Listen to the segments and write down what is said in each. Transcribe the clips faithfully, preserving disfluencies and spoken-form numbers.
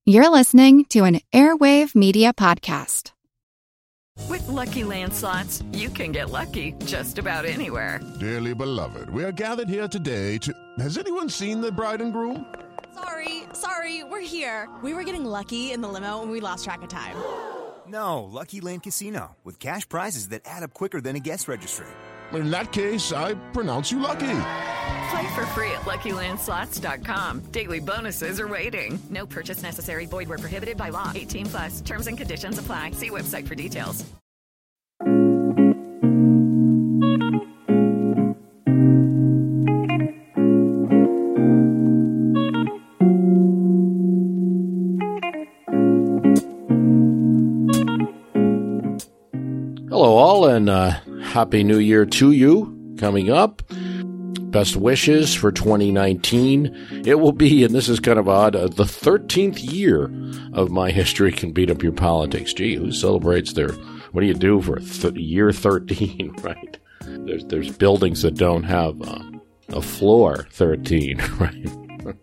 You're listening to an Airwave Media Podcast. With Lucky Land Slots, you can get lucky just about anywhere. Dearly beloved, we are gathered here today to... Has anyone seen the bride and groom? Sorry, sorry, we're here. We were getting lucky in the limo and we lost track of time. No, Lucky Land Casino, with cash prizes that add up quicker than a guest registry. In that case, I pronounce you lucky. Play for free at Lucky Land Slots dot com. Daily bonuses are waiting. No purchase necessary. Void where prohibited by law. eighteen plus. Terms and conditions apply. See website for details. Hello all, and uh, Happy New Year to you coming up. Best wishes for twenty nineteen. It will be, and this is kind of odd, uh, the thirteenth year of My History Can Beat Up Your Politics. Gee, who celebrates their, what do you do for th- year thirteen, right? There's there's buildings that don't have uh, a floor thirteen, right?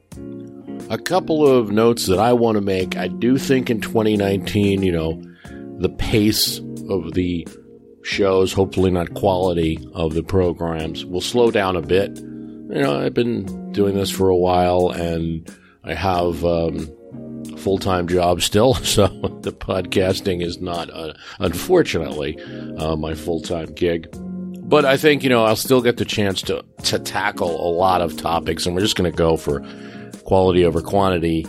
A couple of notes that I want to make. I do think in twenty nineteen, you know, the pace of the shows, hopefully not quality of the programs, will slow down a bit. You know, I've been doing this for a while, and I have um, a full-time job still, so the podcasting is not, uh, unfortunately, uh, my full-time gig. But I think, you know, I'll still get the chance to, to tackle a lot of topics, and we're just going to go for quality over quantity.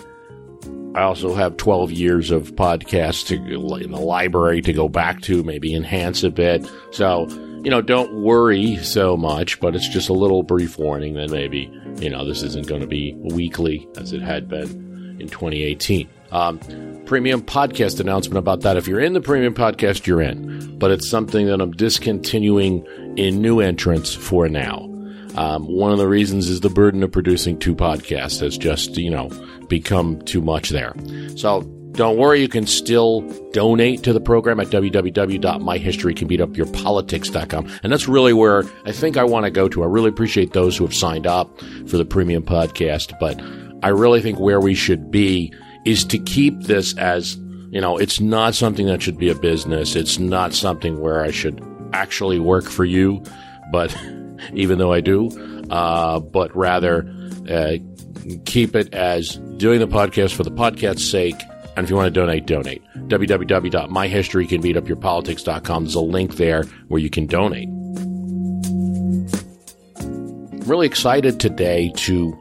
I also have twelve years of podcasts to, in the library to go back to, maybe enhance a bit. So, you know, don't worry so much, but it's just a little brief warning that maybe, you know, this isn't going to be weekly as it had been in twenty eighteen. Um, premium podcast announcement about that. If you're in the premium podcast, you're in. But it's something that I'm discontinuing in new entrants for now. Um, one of the reasons is the burden of producing two podcasts has just, you know, become too much there. So don't worry, you can still donate to the program at w w w dot my history can beat up your politics dot com. And that's really where I think I want to go to. I really appreciate those who have signed up for the premium podcast, but I really think where we should be is to keep this as, you know, it's not something that should be a business. It's not something where I should actually work for you, but even though I do, uh, but rather uh, keep it as doing the podcast for the podcast's sake. And if you want to donate, donate. w w w dot my history can beat up your politics dot com. There's a link there where you can donate. I'm really excited today to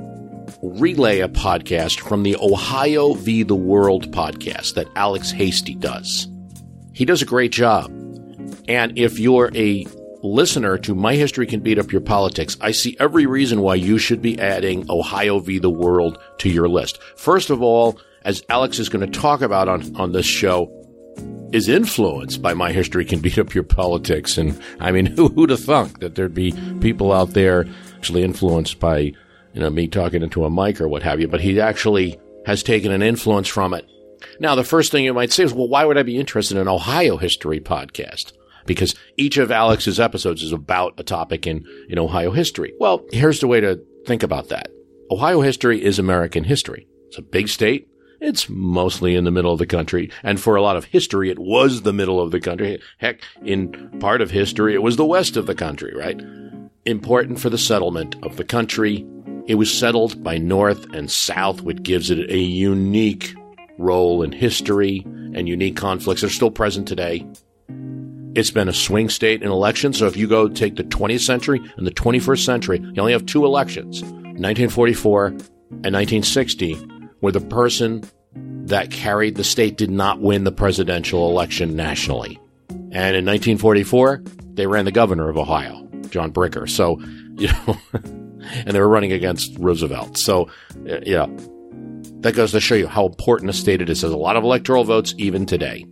relay a podcast from the Ohio v. the World podcast that Alex Hasty does. He does a great job. And if you're a listener to My History Can Beat Up Your Politics, I see every reason why you should be adding Ohio v. the World to your list. First of all, as Alex is going to talk about on, on this show, is influenced by My History Can Beat Up Your Politics. And I mean, who, who'd have thunk that there'd be people out there actually influenced by, you know, me talking into a mic or what have you, but he actually has taken an influence from it. Now, the first thing you might say is, well, why would I be interested in an Ohio history podcast? Because each of Alex's episodes is about a topic in, in Ohio history. Well, here's the way to think about that. Ohio history is American history. It's a big state. It's mostly in the middle of the country. And for a lot of history, it was the middle of the country. Heck, in part of history, it was the west of the country, right? Important for the settlement of the country. It was settled by North and South, which gives it a unique role in history, and unique conflicts are still present today. It's been a swing state in elections, so if you go take the twentieth century and the twenty-first century, you only have two elections, nineteen forty-four and nineteen sixty, where the person that carried the state did not win the presidential election nationally. And in nineteen forty-four, they ran the governor of Ohio, John Bricker. So, you know, and they were running against Roosevelt. So, you know, that goes to show you how important a state it is. There's a lot of electoral votes even today.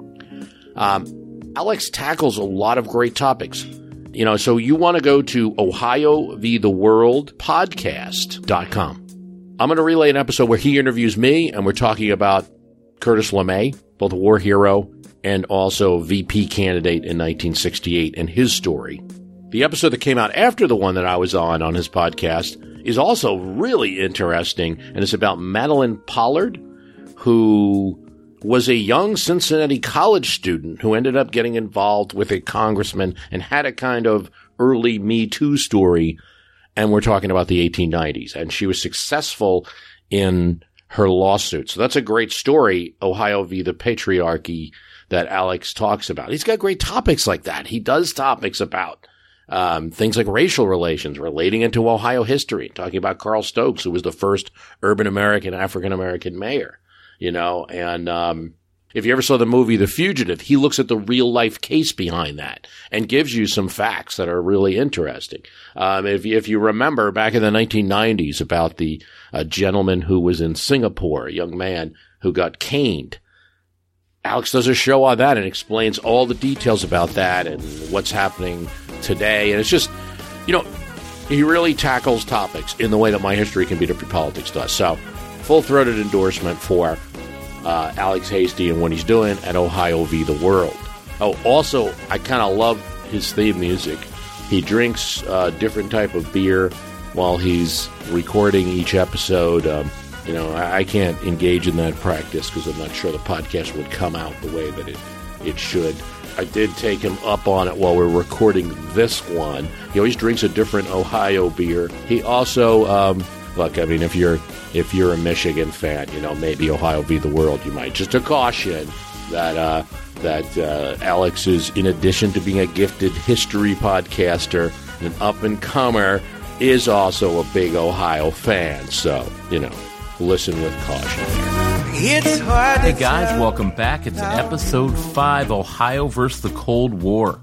Um, Alex tackles a lot of great topics. You know, so you want to go to Ohio v. the World podcast dot com. I'm going to relay an episode where he interviews me, and we're talking about Curtis LeMay, both a war hero and also V P candidate in nineteen sixty-eight, and his story. The episode that came out after the one that I was on on his podcast is also really interesting, and it's about Madeline Pollard, who was a young Cincinnati college student who ended up getting involved with a congressman and had a kind of early Me Too story. And we're talking about the eighteen nineties. And she was successful in her lawsuit. So that's a great story, Ohio v. the Patriarchy, that Alex talks about. He's got great topics like that. He does topics about um, things like racial relations, relating it to Ohio history, talking about Carl Stokes, who was the first urban American, African-American mayor, you know, and um, if you ever saw the movie The Fugitive, he looks at the real-life case behind that and gives you some facts that are really interesting. Um, if, if you remember back in the nineteen nineties about the uh, gentleman who was in Singapore, a young man who got caned, Alex does a show on that and explains all the details about that and what's happening today. And it's just, you know, he really tackles topics in the way that My History Can Beat Up Your Politics does. So, full-throated endorsement for uh, Alex Hasty and what he's doing at Ohio v. the World. Oh, also, I kind of love his theme music. He drinks a uh, different type of beer while he's recording each episode. Um, You know, I, I can't engage in that practice because I'm not sure the podcast would come out the way that it, it should. I did take him up on it while we're recording this one. He always drinks a different Ohio beer. He also, um, look, I mean, if you're if you're a Michigan fan, you know, maybe Ohio v. the World, you might. Just a caution that uh, that uh, Alex is, in addition to being a gifted history podcaster, an up-and-comer, is also a big Ohio fan. So, you know, listen with caution there. It's hard hey guys, welcome back. It's episode five, Ohio versus the Cold War.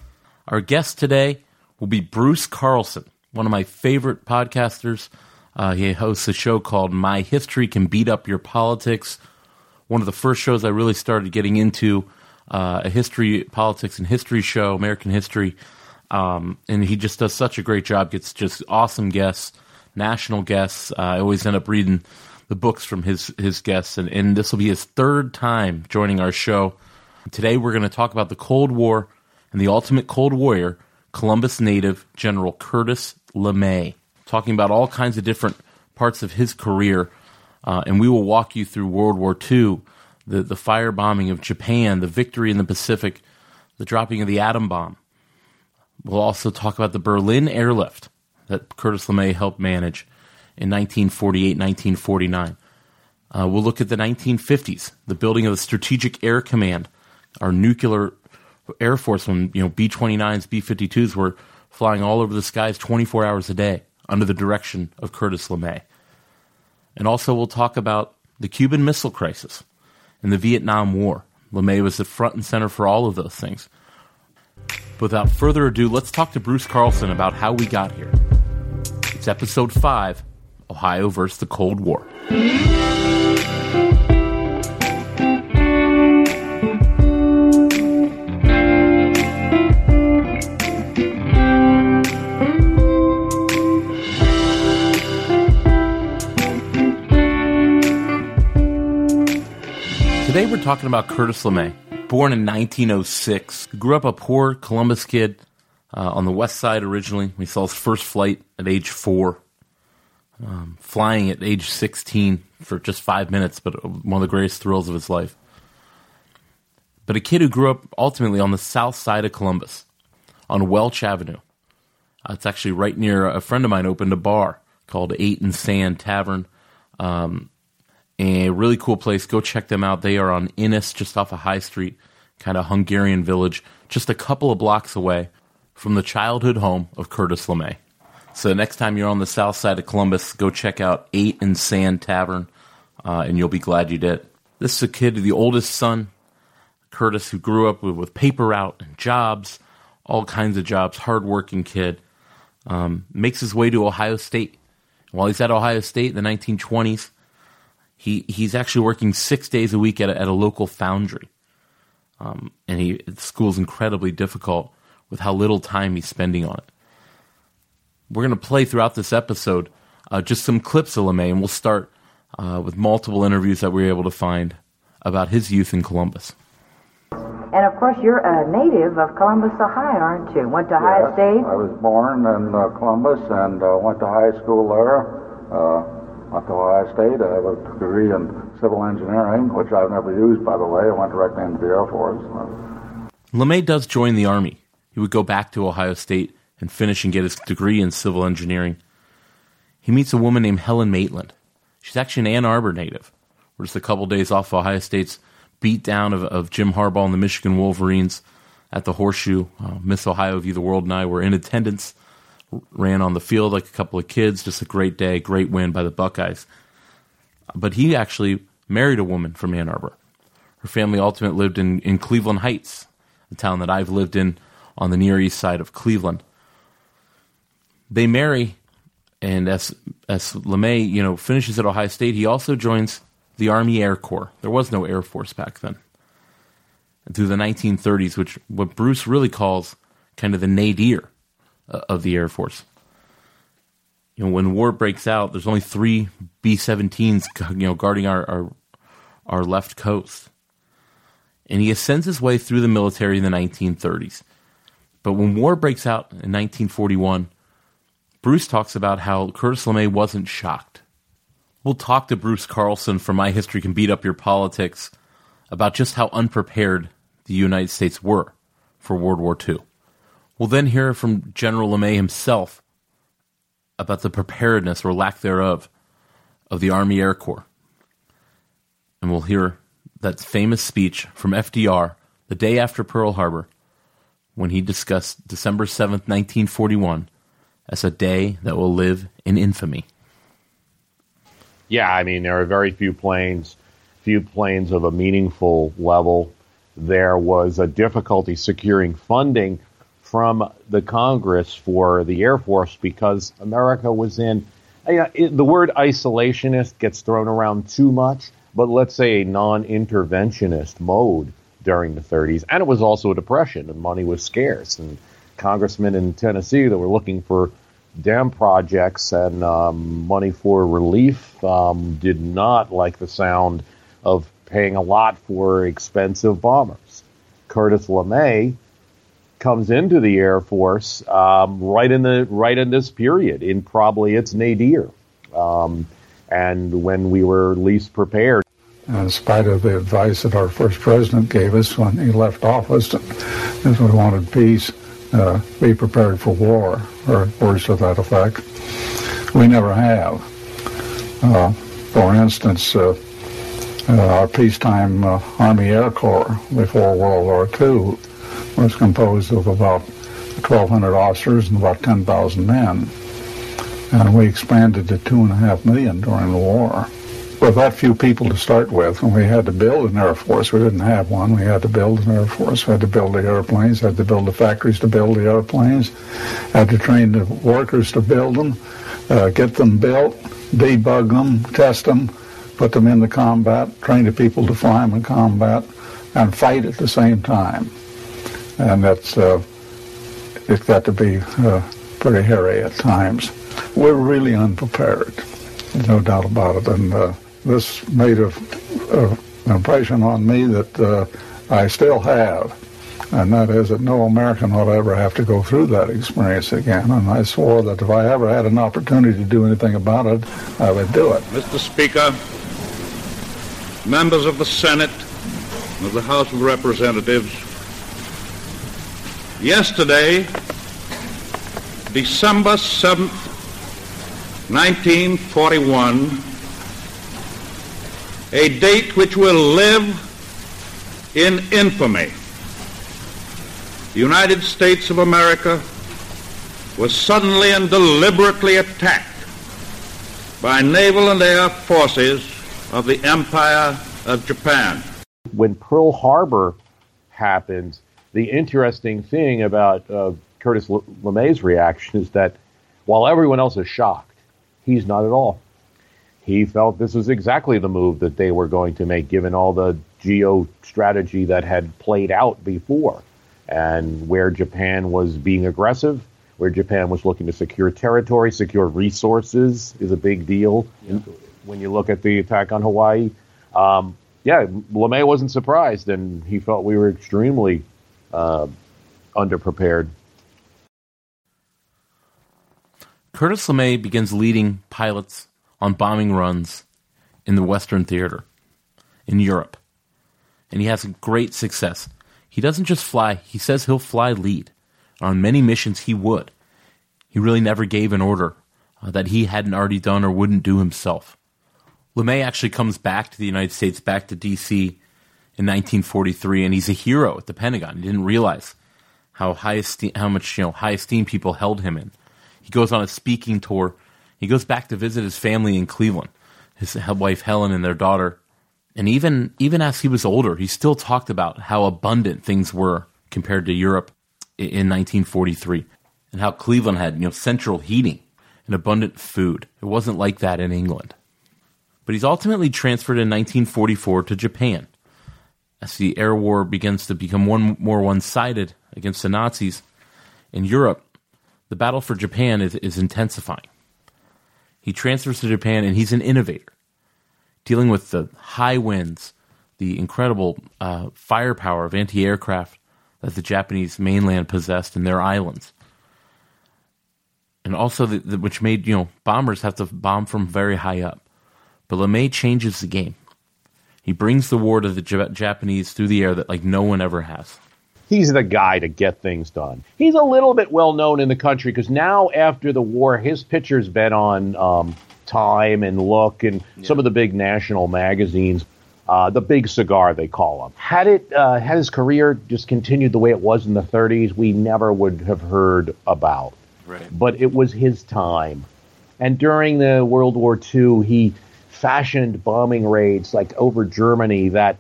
Our guest today will be Bruce Carlson, one of my favorite podcasters. Uh, he hosts a show called My History Can Beat Up Your Politics. One of the first shows I really started getting into, uh, a history, politics and history show, American history. Um, and he just does such a great job, gets just awesome guests. National guests. Uh, I always end up reading the books from his his guests, and, and this will be his third time joining our show. Today we're going to talk about the Cold War and the ultimate Cold Warrior, Columbus native General Curtis LeMay, talking about all kinds of different parts of his career, uh, and we will walk you through World War Two, the, the firebombing of Japan, the victory in the Pacific, the dropping of the atom bomb. We'll also talk about the Berlin airlift that Curtis LeMay helped manage in nineteen forty-eight, nineteen forty-nine. Uh, we'll look at the nineteen fifties, the building of the Strategic Air Command, our nuclear Air Force, when you know B twenty-nines, B fifty-twos were flying all over the skies twenty-four hours a day under the direction of Curtis LeMay. And also we'll talk about the Cuban Missile Crisis and the Vietnam War. LeMay was the front and center for all of those things. Without further ado, let's talk to Bruce Carlson about how we got here. It's episode five, Ohio versus the Cold War. Today we're talking about Curtis LeMay. Born in nineteen oh six, grew up a poor Columbus kid uh, on the west side originally. He saw his first flight at age four, um, flying at age sixteen for just five minutes, but one of the greatest thrills of his life. But a kid who grew up ultimately on the south side of Columbus, on Welch Avenue. Uh, it's actually right near, a friend of mine opened a bar called Eight and Sand Tavern. Um, A really cool place. Go check them out. They are on Innis, just off of High Street, kind of Hungarian village, just a couple of blocks away from the childhood home of Curtis LeMay. So next time you're on the south side of Columbus, go check out Eight and Sand Tavern, uh, and you'll be glad you did. This is a kid, the oldest son, Curtis, who grew up with, with paper route and jobs, all kinds of jobs, hardworking kid, um, makes his way to Ohio State. While he's at Ohio State in the nineteen twenties, He he's actually working six days a week at a, at a local foundry, um, and he the school's incredibly difficult with how little time he's spending on it. We're going to play throughout this episode uh, just some clips of LeMay, and we'll start uh, with multiple interviews that we were able to find about his youth in Columbus. And of course, you're a native of Columbus, Ohio, aren't you? Went to yes, Ohio State. I was born in uh, Columbus and uh, went to high school there. Uh, Went to Ohio State. I have a degree in civil engineering, which I've never used, by the way. I went directly into the Air Force. LeMay does join the Army. He would go back to Ohio State and finish and get his degree in civil engineering. He meets a woman named Helen Maitland. She's actually an Ann Arbor native. We're just a couple days off Ohio State's beatdown of, of Jim Harbaugh and the Michigan Wolverines at the Horseshoe. Uh, Miss Ohio v. the World and I were in attendance, ran on the field like a couple of kids. Just a great day, great win by the Buckeyes. But he actually married a woman from Ann Arbor. Her family ultimately lived in, in Cleveland Heights, a town that I've lived in on the Near East Side of Cleveland. They marry, and as as LeMay, you know, finishes at Ohio State, he also joins the Army Air Corps. There was no Air Force back then. And through the nineteen thirties, which what Bruce really calls kind of the nadir of the Air Force. You know, when war breaks out, there's only three B seventeens, you know, guarding our, our our left coast. And he ascends his way through the military in the nineteen thirties. But when war breaks out in nineteen forty-one, Bruce talks about how Curtis LeMay wasn't shocked. We'll talk to Bruce Carlson from My History Can Beat Up Your Politics about just how unprepared the United States were for World War Two. We'll then hear from General LeMay himself about the preparedness or lack thereof of the Army Air Corps. And we'll hear that famous speech from F D R the day after Pearl Harbor when he discussed December seventh, nineteen forty-one as a day that will live in infamy. Yeah, I mean, there are very few planes, few planes of a meaningful level. There was a difficulty securing funding from the Congress for the Air Force because America was in, you know, it, the word isolationist gets thrown around too much, but let's say a non-interventionist mode during the thirties. And it was also a depression, and money was scarce. And congressmen in Tennessee that were looking for dam projects and um, money for relief um, did not like the sound of paying a lot for expensive bombers. Curtis LeMay comes into the Air Force um, right in the right in this period, in probably its nadir, um, and when we were least prepared. In spite of the advice that our first president gave us when he left office, is we wanted peace, uh, be prepared for war, or words to that effect. We never have. Uh, for instance, uh, uh, our peacetime uh, Army Air Corps before World War Two was composed of about twelve hundred officers and about ten thousand men. And we expanded to two and a half million during the war. With that few people to start with, and we had to build an Air Force. We didn't have one. We had to build an Air Force. We had to build the airplanes, had to build the factories to build the airplanes, had to train the workers to build them, uh, get them built, debug them, test them, put them into combat, train the people to fly them in combat, and fight at the same time. And that's, uh, it got to be uh, pretty hairy at times. We were really unprepared, no doubt about it. And uh, this made a, a, an impression on me that uh, I still have, and that is that no American ought to ever have to go through that experience again. And I swore that if I ever had an opportunity to do anything about it, I would do it. Mister Speaker, members of the Senate, of the House of Representatives, yesterday, December seventh, nineteen forty-one, a date which will live in infamy. The United States of America was suddenly and deliberately attacked by naval and air forces of the Empire of Japan. When Pearl Harbor happened, the interesting thing about uh, Curtis LeMay's reaction is that while everyone else is shocked, he's not at all. He felt this was exactly the move that they were going to make, given all the geo-strategy that had played out before, and where Japan was being aggressive, where Japan was looking to secure territory, secure resources is a big deal. Yeah. When you look at the attack on Hawaii, um, yeah, LeMay wasn't surprised, and he felt we were extremely uh, underprepared. Curtis LeMay begins leading pilots on bombing runs in the Western Theater. in Europe. And he has great success. He doesn't just fly, he says he'll fly lead. On many missions, he would. He really never gave an order uh, that he hadn't already done or wouldn't do himself. LeMay actually comes back to the United States, back to D C in nineteen forty-three, and he's a hero at the Pentagon. He didn't realize how high esteem, how much you know high esteem people held him in. He goes on a speaking tour. He goes back to visit his family in Cleveland, his wife Helen and their daughter. And even even as he was older, he still talked about how abundant things were compared to Europe in nineteen forty-three, and how Cleveland had you know central heating and abundant food. It wasn't like that in England. But he's ultimately transferred in nineteen forty-four to Japan. As the air war begins to become one more one-sided against the Nazis in Europe, the battle for Japan is, is intensifying. He transfers to Japan, and he's an innovator, dealing with the high winds, the incredible uh, firepower of anti-aircraft that the Japanese mainland possessed in their islands. And also, the, the, which made you know bombers have to bomb from very high up. But LeMay changes the game. He brings the war to the J- Japanese through the air that like no one ever has. He's the guy to get things done. He's a little bit well known in the country because now after the war, his picture's been on um, Time and Look and yeah. some of the big national magazines. Uh, the Big Cigar, they call him. Had it uh, had his career just continued the way it was in the thirties, we never would have heard about. Right. But it was his time. And during the World War Two, he fashioned bombing raids like over Germany that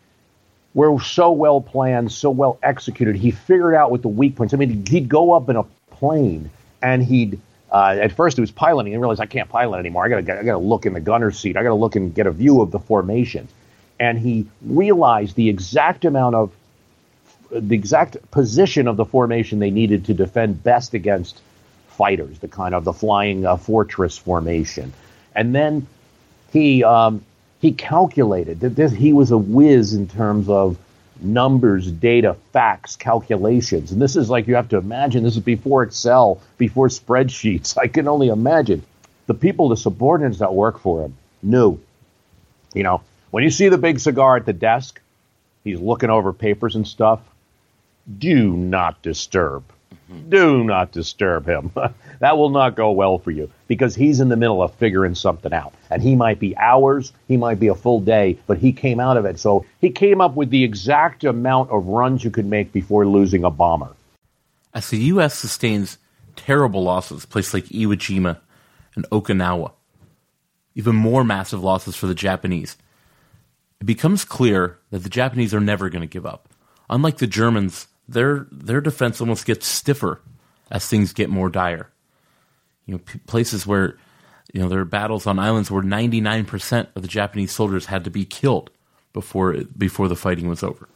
were so well planned, so well executed. He figured out what the weak points. I mean, he'd go up in a plane and he'd uh, at first he was piloting and realized I can't pilot anymore. I gotta I gotta look in the gunner's seat. I gotta look and get a view of the formation. And he realized the exact amount of the exact position of the formation they needed to defend best against fighters, the kind of the flying uh, fortress formation. And then he um, he calculated that this, he was a whiz in terms of numbers, data, facts, calculations. And this is like, you have to imagine, this is before Excel, before spreadsheets. I can only imagine. The people, the subordinates that work for him knew, you know, when you see the Big Cigar at the desk, he's looking over papers and stuff. Do not disturb. Mm-hmm. Do not disturb him. That will not go well for you because he's in the middle of figuring something out. And he might be hours, he might be a full day, but he came out of it. So he came up with the exact amount of runs you could make before losing a bomber. As the U S sustains terrible losses, places like Iwo Jima and Okinawa, even more massive losses for the Japanese, it becomes clear that the Japanese are never going to give up. Unlike the Germans, their their defense almost gets stiffer as things get more dire. You know, p- places where, you know, there are battles on islands where ninety-nine percent of the Japanese soldiers had to be killed before before the fighting was over.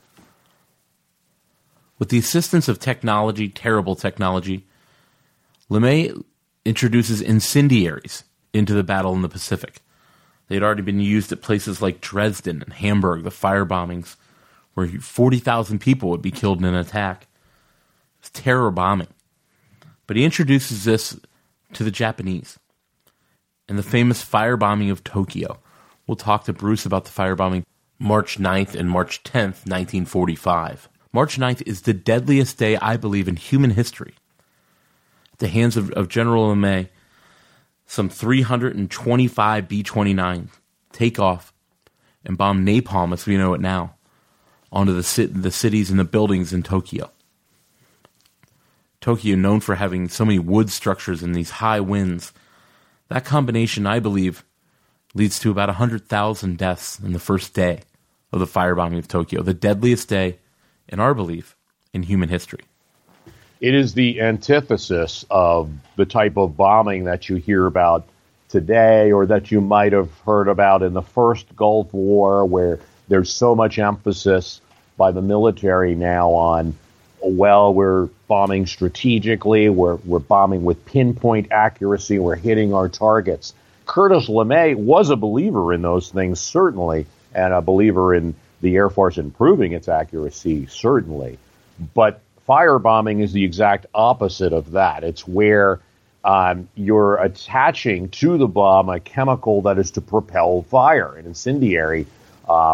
With the assistance of technology, terrible technology, LeMay introduces incendiaries into the battle in the Pacific. They had already been used at places like Dresden and Hamburg, the fire bombings, where forty thousand people would be killed in an attack. It's terror bombing. But he introduces this to the Japanese. And the famous firebombing of Tokyo. We'll talk to Bruce about the firebombing March ninth and March tenth, nineteen forty-five. March ninth is the deadliest day, I believe, in human history. At the hands of, of General LeMay, some three hundred twenty-five B twenty-nines take off and bomb napalm, as we know it now, onto the, the cities and the buildings in Tokyo. Tokyo, known for having so many wood structures and these high winds, that combination, I believe, leads to about one hundred thousand deaths in the first day of the firebombing of Tokyo, the deadliest day, in our belief, in human history. It is the antithesis of the type of bombing that you hear about today or that you might have heard about in the first Gulf War, where there's so much emphasis by the military now on, well, we're bombing strategically, we're, we're bombing with pinpoint accuracy, we're hitting our targets. Curtis LeMay was a believer in those things, certainly, and a believer in the Air Force improving its accuracy, certainly. But firebombing is the exact opposite of that. It's where um, you're attaching to the bomb a chemical that is to propel fire, an incendiary. Um,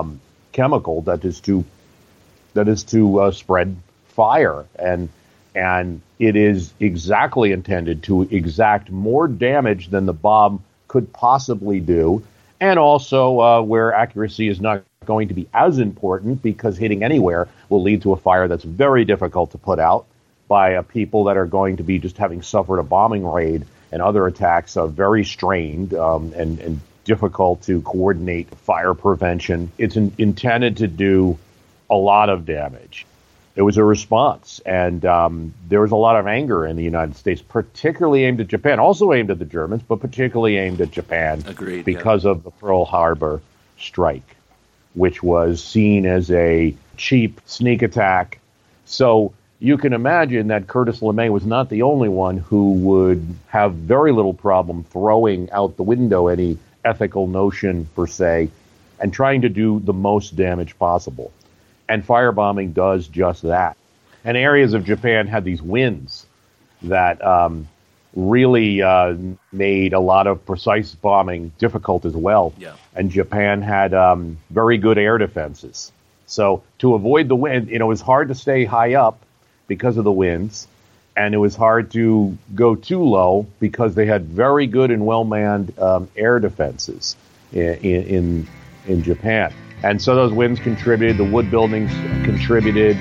chemical that is to that is to uh, spread fire, and and it is exactly intended to exact more damage than the bomb could possibly do, and also uh, where accuracy is not going to be as important, because hitting anywhere will lead to a fire that's very difficult to put out by uh, people that are going to be just having suffered a bombing raid and other attacks, are very strained um, and, and difficult to coordinate fire prevention. It's in, intended to do a lot of damage. It was a response, and um, there was a lot of anger in the United States, particularly aimed at Japan, also aimed at the Germans, but particularly aimed at Japan. Agreed, because yeah. of the Pearl Harbor strike, which was seen as a cheap sneak attack. So you can imagine that Curtis LeMay was not the only one who would have very little problem throwing out the window any ethical notion, per se, and trying to do the most damage possible. And firebombing does just that. And areas of Japan had these winds that um, really uh, made a lot of precise bombing difficult as well. Yeah. And Japan had um, very good air defenses. So to avoid the wind, you know, it was hard to stay high up because of the winds, and it was hard to go too low because they had very good and well-manned um, air defenses in, in in Japan. And so those winds contributed, the wood buildings contributed.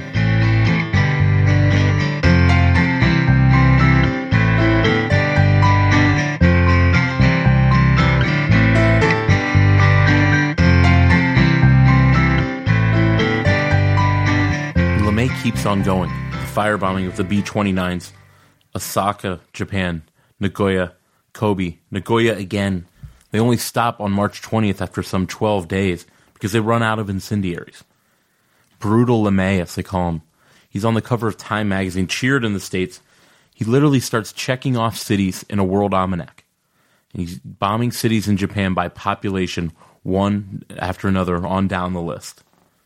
LeMay keeps on going. The firebombing of the B twenty-nines, Osaka, Japan, Nagoya, Kobe, Nagoya again. They only stop on March twentieth after some twelve days because they run out of incendiaries. Brutal LeMay, as they call him. He's on the cover of Time magazine, cheered in the States. He literally starts checking off cities in a world almanac. And he's bombing cities in Japan by population, one after another, on down the list.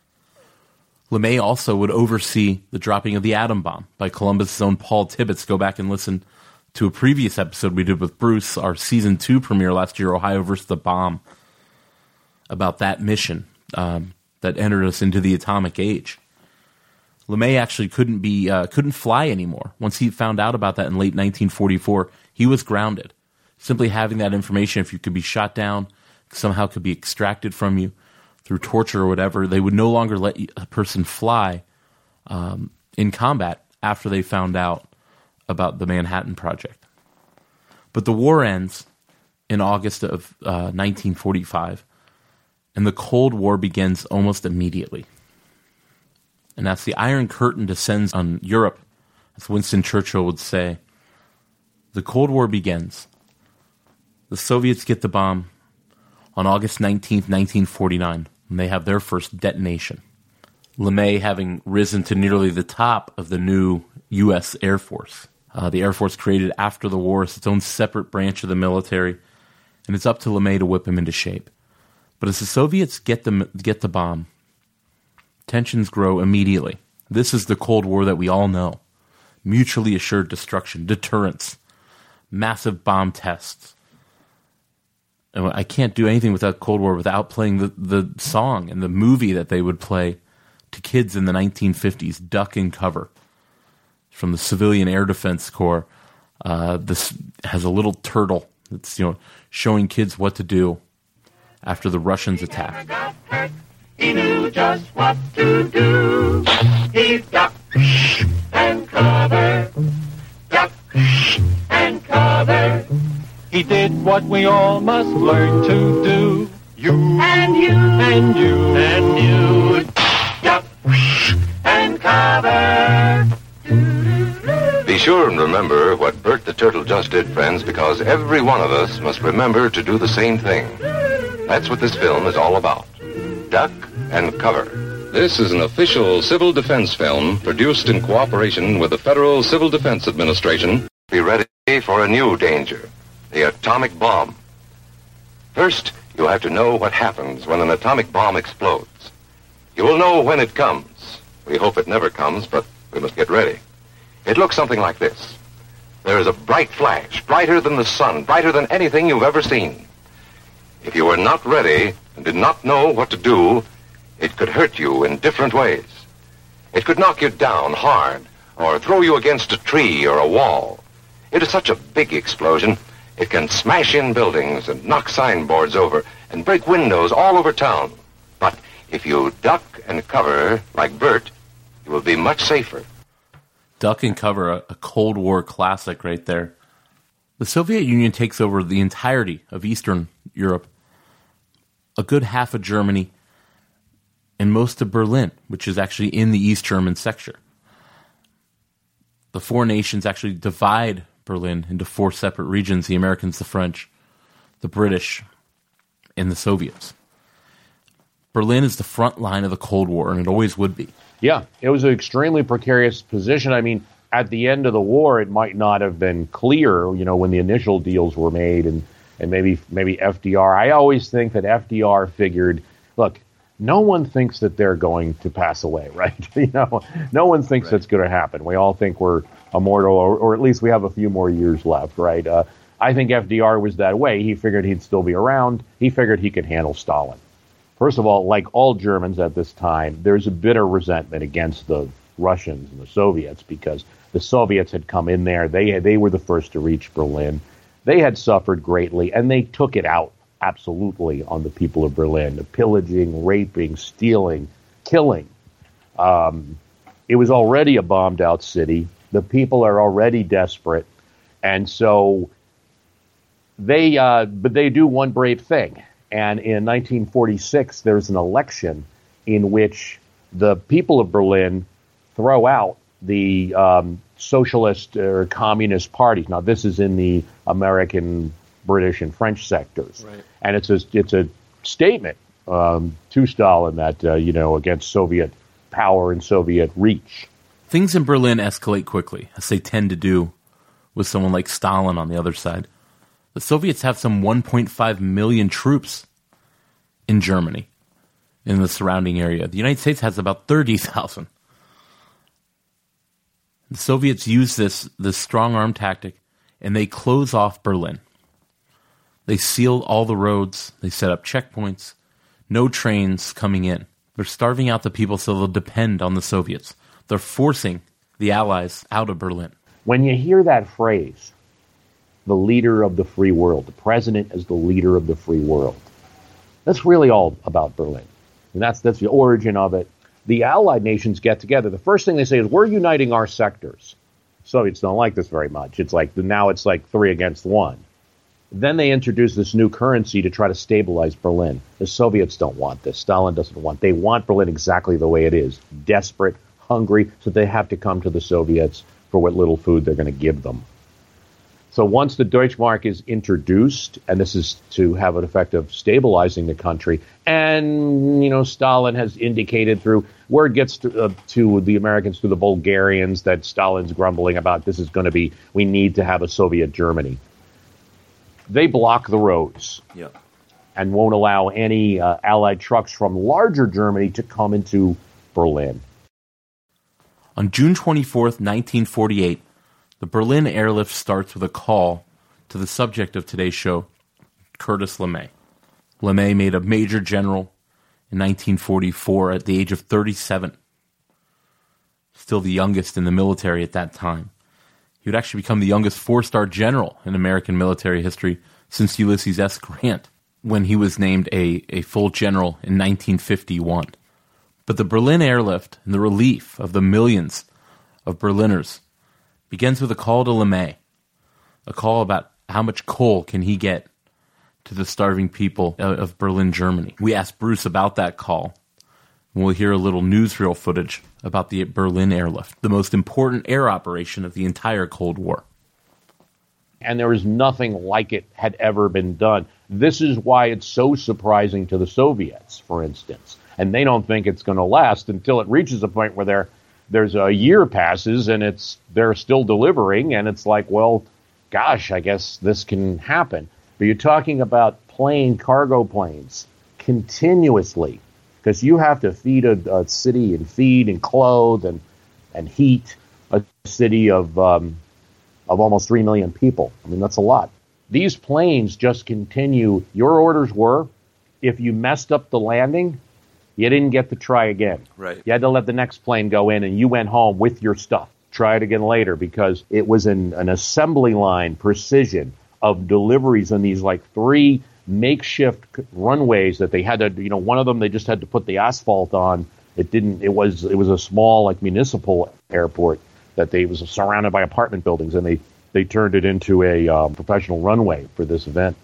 LeMay also would oversee the dropping of the atom bomb by Columbus' own Paul Tibbets. Go back and listen to a previous episode we did with Bruce, our season two premiere last year, Ohio versus the Bomb, about that mission um, that entered us into the atomic age. LeMay actually couldn't be uh, couldn't fly anymore. Once he found out about that in late nineteen forty-four, he was grounded. Simply having that information, if you could be shot down, somehow could be extracted from you through torture or whatever, they would no longer let a person fly um, in combat after they found out about the Manhattan Project. But the war ends in August of uh, nineteen forty-five, and the Cold War begins almost immediately. And as the Iron Curtain descends on Europe, as Winston Churchill would say, the Cold War begins. The Soviets get the bomb on August nineteenth, nineteen forty-nine, when they have their first detonation. LeMay having risen to nearly the top of the new U S Air Force. Uh, the Air Force created after the war is its own separate branch of the military, and it's up to LeMay to whip him into shape. But as the Soviets get the, get the bomb, tensions grow immediately. This is the Cold War that we all know. Mutually assured destruction, deterrence, massive bomb tests. And I can't do anything without Cold War without playing the, the song and the movie that they would play to kids in the nineteen fifties, Duck and Cover, from the Civilian Air Defense Corps. Uh, this has a little turtle that's, you know, showing kids what to do after the Russians attack. He knew just what to do. He ducked and covered, ducked and covered. He did what we all must learn to do. You and you and you and you duck and cover. Be sure and remember what Bert the Turtle just did, friends, because every one of us must remember to do the same thing. That's what this film is all about. Duck and cover. This is an official civil defense film produced in cooperation with the Federal Civil Defense Administration. Be ready for a new danger, the atomic bomb. First, you'll have to know what happens when an atomic bomb explodes. You will know when it comes. We hope it never comes, but we must get ready. It looks something like this. There is a bright flash, brighter than the sun, brighter than anything you've ever seen. If you were not ready and did not know what to do, It could hurt you in different ways. It could knock you down hard or throw you against a tree or a wall. It is such a big explosion, it can smash in buildings and knock signboards over and break windows all over town. But if you duck and cover like Bert, you will be much safer. Duck and cover, a, a Cold War classic right there. The Soviet Union takes over the entirety of Eastern Europe, a good half of Germany, and most of Berlin, which is actually in the East German sector. The four nations actually divide Berlin into four separate regions: the Americans, the French, the British, and the Soviets. Berlin is the front line of the Cold War, and it always would be. Yeah, it was an extremely precarious position. I mean, at the end of the war, it might not have been clear, you know, when the initial deals were made, and, and maybe maybe F D R. I always think that F D R figured, look, no one thinks that they're going to pass away, right? you know, no one thinks right. that's going to happen. We all think we're immortal, or, or at least we have a few more years left, right? Uh, I think F D R was that way. He figured he'd still be around. He figured he could handle Stalin. First of all, like all Germans at this time, there's a bitter resentment against the Russians and the Soviets because the Soviets had come in there. They they were the first to reach Berlin. They had suffered greatly, and they took it out absolutely on the people of Berlin, the pillaging, raping, stealing, killing. Um, it was already a bombed-out city. The people are already desperate, and so they uh, but they do one brave thing. And in nineteen forty-six, there's an election in which the people of Berlin throw out the um, socialist or communist parties. Now, this is in the American, British, and French sectors. Right. And it's a, it's a statement um, to Stalin that, uh, you know, against Soviet power and Soviet reach. Things in Berlin escalate quickly, as they tend to do with someone like Stalin on the other side. The Soviets have some one point five million troops in Germany, in the surrounding area. The United States has about thirty thousand. The Soviets use this, this strong-arm tactic, and they close off Berlin. They seal all the roads. They set up checkpoints. No trains coming in. They're starving out the people so they'll depend on the Soviets. They're forcing the Allies out of Berlin. When you hear that phrase, the leader of the free world, the president as the leader of the free world, that's really all about Berlin. And that's that's the origin of it. The Allied nations get together. The first thing they say is, we're uniting our sectors. Soviets don't like this very much. It's like, now it's like three against one. Then they introduce this new currency to try to stabilize Berlin. The Soviets don't want this. Stalin doesn't want. They want Berlin exactly the way it is. Desperate, hungry, so they have to come to the Soviets for what little food they're going to give them. So once the Deutschmark is introduced, and this is to have an effect of stabilizing the country, and, you know, Stalin has indicated through, word gets to, uh, to the Americans, to the Bulgarians, that Stalin's grumbling about this is going to be, we need to have a Soviet Germany. They block the roads. Yeah. And won't allow any uh, Allied trucks from larger Germany to come into Berlin. On June twenty-fourth, nineteen forty-eight, the Berlin airlift starts with a call to the subject of today's show, Curtis LeMay. LeMay made a major general in nineteen forty-four at the age of thirty-seven. Still the youngest in the military at that time. He would actually become the youngest four-star general in American military history since Ulysses S. Grant, when he was named a, a full general in nineteen fifty-one. But the Berlin airlift and the relief of the millions of Berliners begins with a call to LeMay, a call about how much coal can he get to the starving people of Berlin, Germany. We asked Bruce about that call, and we'll hear a little newsreel footage about the Berlin airlift, the most important air operation of the entire Cold War. And there is nothing like it had ever been done. This is why it's so surprising to the Soviets, for instance. And they don't think it's going to last until it reaches a point where they're there's a year passes and it's they're still delivering, and it's like, well, gosh, I guess this can happen. But you're talking about plane, cargo planes, continuously, because you have to feed a, a city and feed and clothe and and heat a city of um, of almost three million people. I mean, that's a lot. These planes just continue. Your orders were, if you messed up the landing, You didn't get to try again. Right. You had to let the next plane go in, and you went home with your stuff. Try it again later, because it was an, an assembly line precision of deliveries on these like three makeshift runways that they had to, you know, one of them they just had to put the asphalt on. It didn't, it was, it was a small like municipal airport that they it was surrounded by apartment buildings, and they, they turned it into a um, professional runway for this event.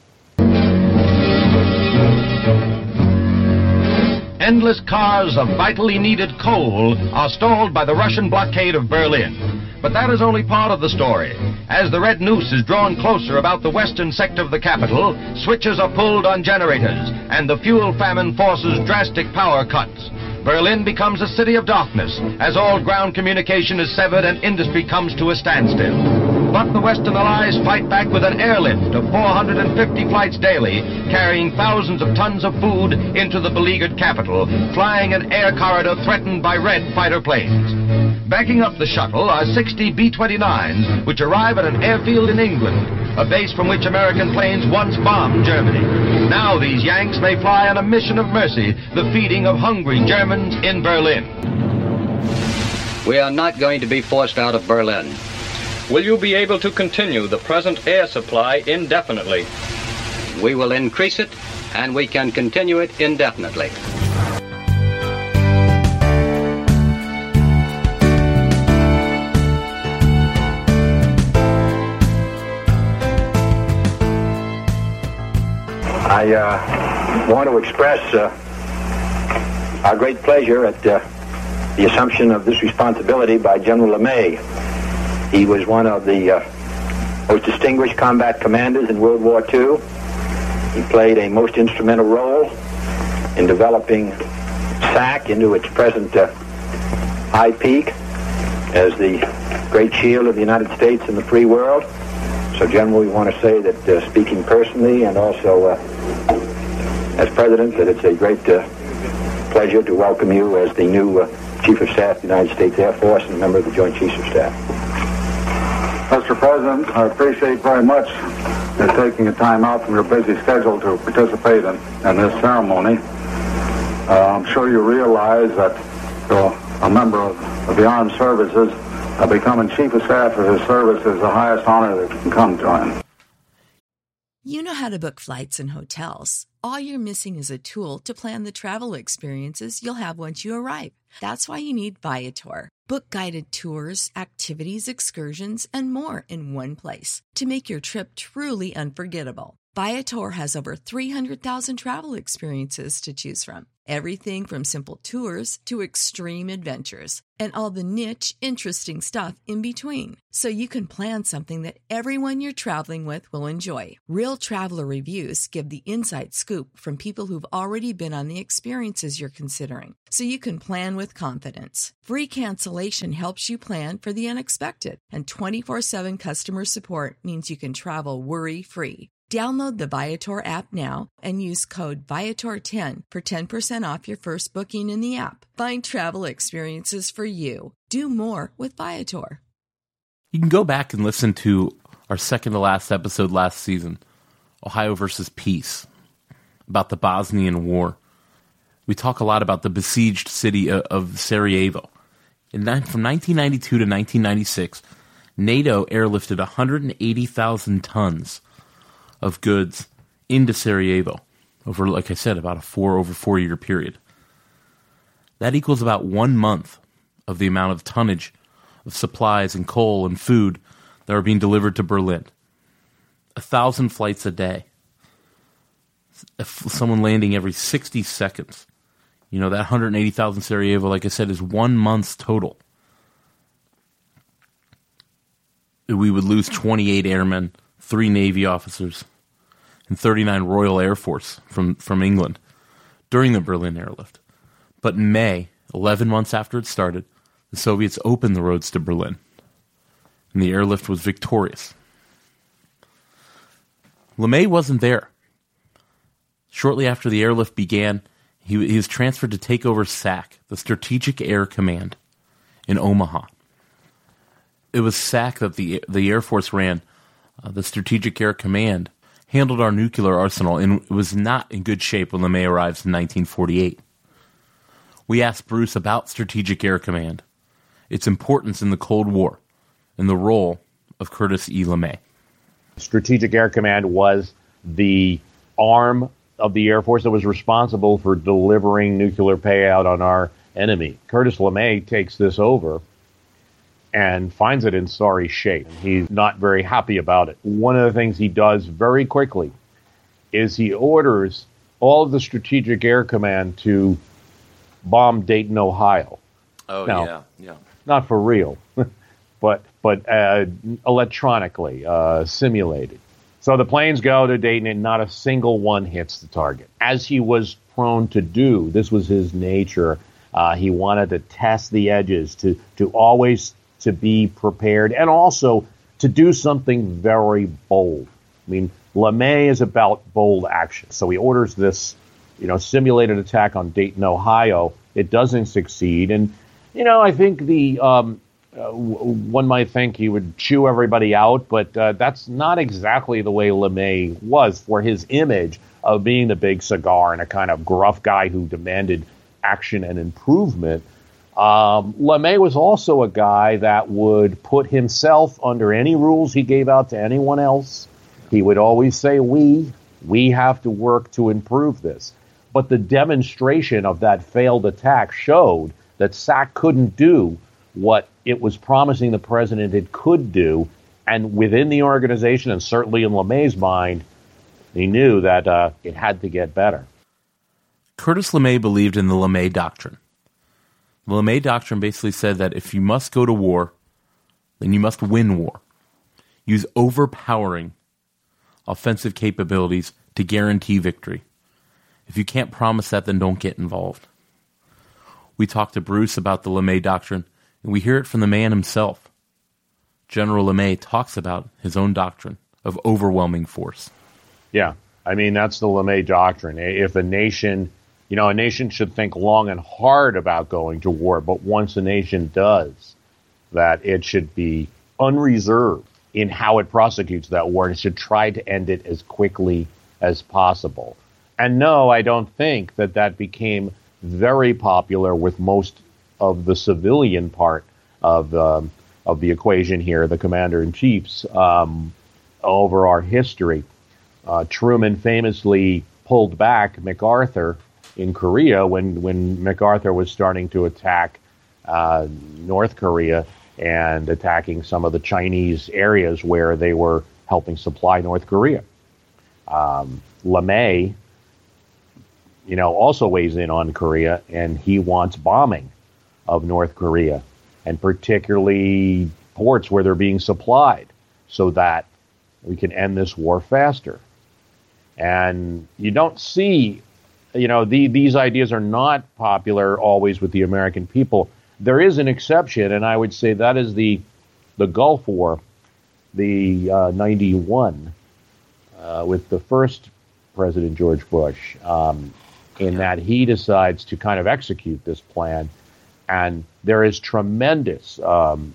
Endless cars of vitally needed coal are stalled by the Russian blockade of Berlin. But that is only part of the story. As the red noose is drawn closer about the western sector of the capital, switches are pulled on generators, and the fuel famine forces drastic power cuts. Berlin becomes a city of darkness as all ground communication is severed and industry comes to a standstill. But the Western Allies fight back with an airlift of four hundred fifty flights daily, carrying thousands of tons of food into the beleaguered capital, flying an air corridor threatened by red fighter planes. Backing up the shuttle are sixty B twenty-nines, which arrive at an airfield in England, a base from which American planes once bombed Germany. Now these Yanks may fly on a mission of mercy, the feeding of hungry Germans in Berlin. We are not going to be forced out of Berlin. Will you be able to continue the present air supply indefinitely? We will increase it, and we can continue it indefinitely. I uh, want to express uh, our great pleasure at uh, the assumption of this responsibility by General LeMay. He was one of the uh, most distinguished combat commanders in World War Two. He played a most instrumental role in developing S A C into its present uh, high peak as the great shield of the United States and the free world. So, General, we want to say that, uh, speaking personally and also uh, as President, that it's a great uh, pleasure to welcome you as the new uh, Chief of Staff of the United States Air Force and a member of the Joint Chiefs of Staff. Mister President, I appreciate very much you taking a time out from your busy schedule to participate in, in this ceremony. Uh, I'm sure you realize that uh, a member of, of the armed services, uh, becoming Chief of Staff of his service is the highest honor that can come to him. You know how to book flights and hotels. All you're missing is a tool to plan the travel experiences you'll have once you arrive. That's why you need Viator. Book guided tours, activities, excursions, and more in one place to make your trip truly unforgettable. Viator has over three hundred thousand travel experiences to choose from. Everything from simple tours to extreme adventures and all the niche, interesting stuff in between. So you can plan something that everyone you're traveling with will enjoy. Real traveler reviews give the inside scoop from people who've already been on the experiences you're considering. So you can plan with confidence. Free cancellation helps you plan for the unexpected. And twenty-four seven customer support means you can travel worry-free. Download the Viator app now and use code Viator ten for ten percent off your first booking in the app. Find travel experiences for you. Do more with Viator. You can go back and listen to our second to last episode last season, Ohio versus Peace, about the Bosnian War. We talk a lot about the besieged city of Sarajevo. In, from nineteen ninety-two to nineteen ninety-six, NATO airlifted one hundred eighty thousand tons of goods into Sarajevo over, like I said, about a four over four year period. That equals about one month of the amount of tonnage of supplies and coal and food that are being delivered to Berlin. A thousand flights a day. Someone landing every sixty seconds. You know, that one hundred eighty thousand Sarajevo, like I said, is one month's total. We would lose twenty-eight airmen, three Navy officers, and thirty-nine Royal Air Force from, from England during the Berlin airlift. But in May, eleven months after it started, the Soviets opened the roads to Berlin, and the airlift was victorious. LeMay wasn't there. Shortly after the airlift began, he, he was transferred to take over S A C, the Strategic Air Command, in Omaha. It was S A C that the, the Air Force ran. Uh, the Strategic Air Command handled our nuclear arsenal and was not in good shape when LeMay arrives in nineteen forty-eight. we asked Bruce about Strategic Air Command, its importance in the Cold War, and the role of Curtis E. LeMay. Strategic Air Command was the arm of the Air Force that was responsible for delivering nuclear payout on our enemy. Curtis LeMay takes this over and finds it in sorry shape. He's not very happy about it. One of the things he does very quickly is he orders all of the Strategic Air Command to bomb Dayton, Ohio. Oh, now, yeah, yeah. Not for real, but but uh, electronically uh, simulated. So the planes go to Dayton and not a single one hits the target. As he was prone to do, this was his nature. Uh, he wanted to test the edges, to to always to be prepared, and also to do something very bold. I mean, LeMay is about bold action. So he orders this, you know, simulated attack on Dayton, Ohio. It doesn't succeed. And, you know, I think the um, uh, w- one might think he would chew everybody out, but uh, that's not exactly the way LeMay was for his image of being the big cigar and a kind of gruff guy who demanded action and improvement. Um, LeMay was also a guy that would put himself under any rules he gave out to anyone else. He would always say, we, we have to work to improve this. But the demonstration of that failed attack showed that S A C couldn't do what it was promising the president it could do. And within the organization, and certainly in LeMay's mind, he knew that uh, it had to get better. Curtis LeMay believed in the LeMay Doctrine. The LeMay Doctrine basically said that if you must go to war, then you must win war. Use overpowering offensive capabilities to guarantee victory. If you can't promise that, then don't get involved. We talked to Bruce about the LeMay Doctrine, and we hear it from the man himself. General LeMay talks about his own doctrine of overwhelming force. Yeah, I mean, that's the LeMay Doctrine. If a nation, you know, a nation should think long and hard about going to war, but once a nation does, that it should be unreserved in how it prosecutes that war, and it should try to end it as quickly as possible. And no, I don't think that that became very popular with most of the civilian part of um, of the equation here, the commander-in-chiefs, um, over our history. Uh, Truman famously pulled back MacArthur in Korea when, when MacArthur was starting to attack uh, North Korea and attacking some of the Chinese areas where they were helping supply North Korea. Um, LeMay, you know, also weighs in on Korea, and he wants bombing of North Korea, and particularly ports where they're being supplied, so that we can end this war faster. And you don't see, you know, the, these ideas are not popular always with the American people. There is an exception, and I would say that is the the Gulf War, the uh, ninety-one, uh, with the first President George Bush, um, in that he decides to kind of execute this plan, and there is tremendous, um,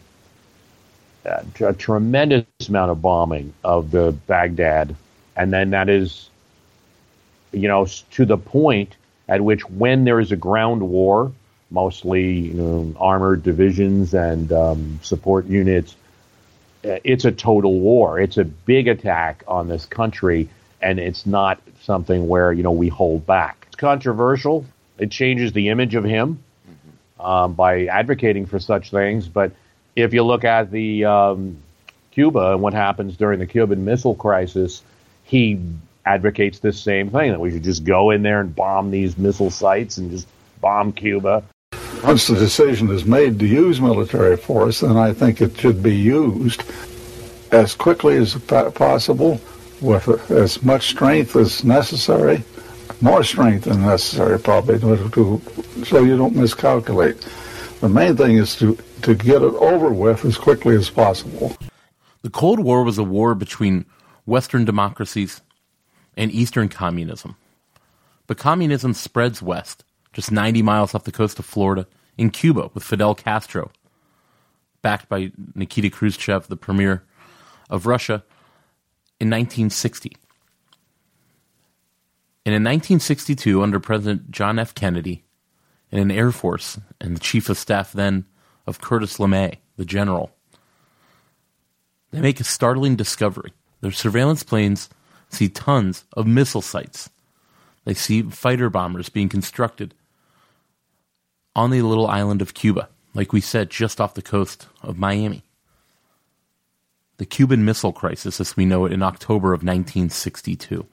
a, a tremendous amount of bombing of the Baghdad, and then that is, you know, to the point at which when there is a ground war, mostly, you know, armored divisions and um, support units, it's a total war. It's a big attack on this country, and it's not something where, you know, we hold back. It's controversial. It changes the image of him um, by advocating for such things. But if you look at the um, Cuba and what happens during the Cuban Missile Crisis, he advocates this same thing, that we should just go in there and bomb these missile sites and just bomb Cuba. Once the decision is made to use military force, then I think it should be used as quickly as possible, with as much strength as necessary, more strength than necessary probably, to, to, so you don't miscalculate. The main thing is to, to get it over with as quickly as possible. The Cold War was a war between Western democracies and Eastern communism. But communism spreads west, just ninety miles off the coast of Florida, in Cuba with Fidel Castro, backed by Nikita Khrushchev, the premier of Russia, in nineteen sixty. And in nineteen sixty-two, under President John F. Kennedy, in an Air Force and the chief of staff then of Curtis LeMay, the general. They make a startling discovery. Their surveillance planes see tons of missile sites. They see fighter bombers being constructed on the little island of Cuba, like we said, just off the coast of Miami. The Cuban Missile Crisis, as we know it, in October of nineteen sixty-two.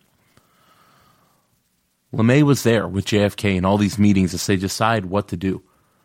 LeMay was there with J F K in all these meetings as they decide what to do.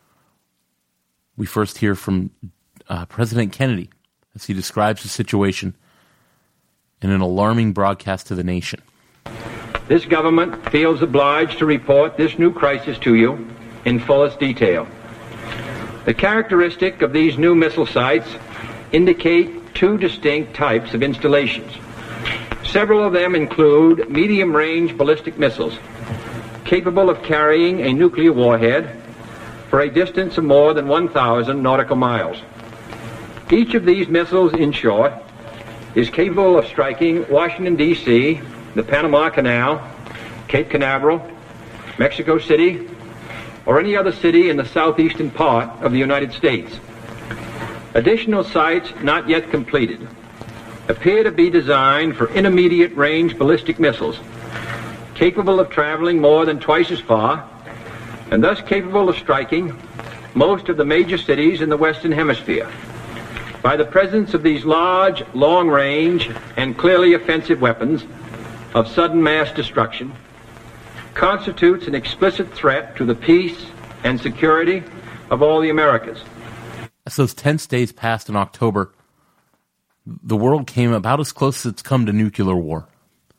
We first hear from uh, President Kennedy as he describes the situation in an alarming broadcast to the nation. This government feels obliged to report this new crisis to you in fullest detail. The characteristic of these new missile sites indicate two distinct types of installations. Several of them include medium-range ballistic missiles capable of carrying a nuclear warhead for a distance of more than one thousand nautical miles. Each of these missiles, in short, is capable of striking Washington, D C, the Panama Canal, Cape Canaveral, Mexico City, or any other city in the southeastern part of the United States. Additional sites not yet completed appear to be designed for intermediate range ballistic missiles capable of traveling more than twice as far and thus capable of striking most of the major cities in the Western Hemisphere. By the presence of these large, long-range, and clearly offensive weapons of sudden mass destruction constitutes an explicit threat to the peace and security of all the Americas. As those tense days passed in October, the world came about as close as it's come to nuclear war.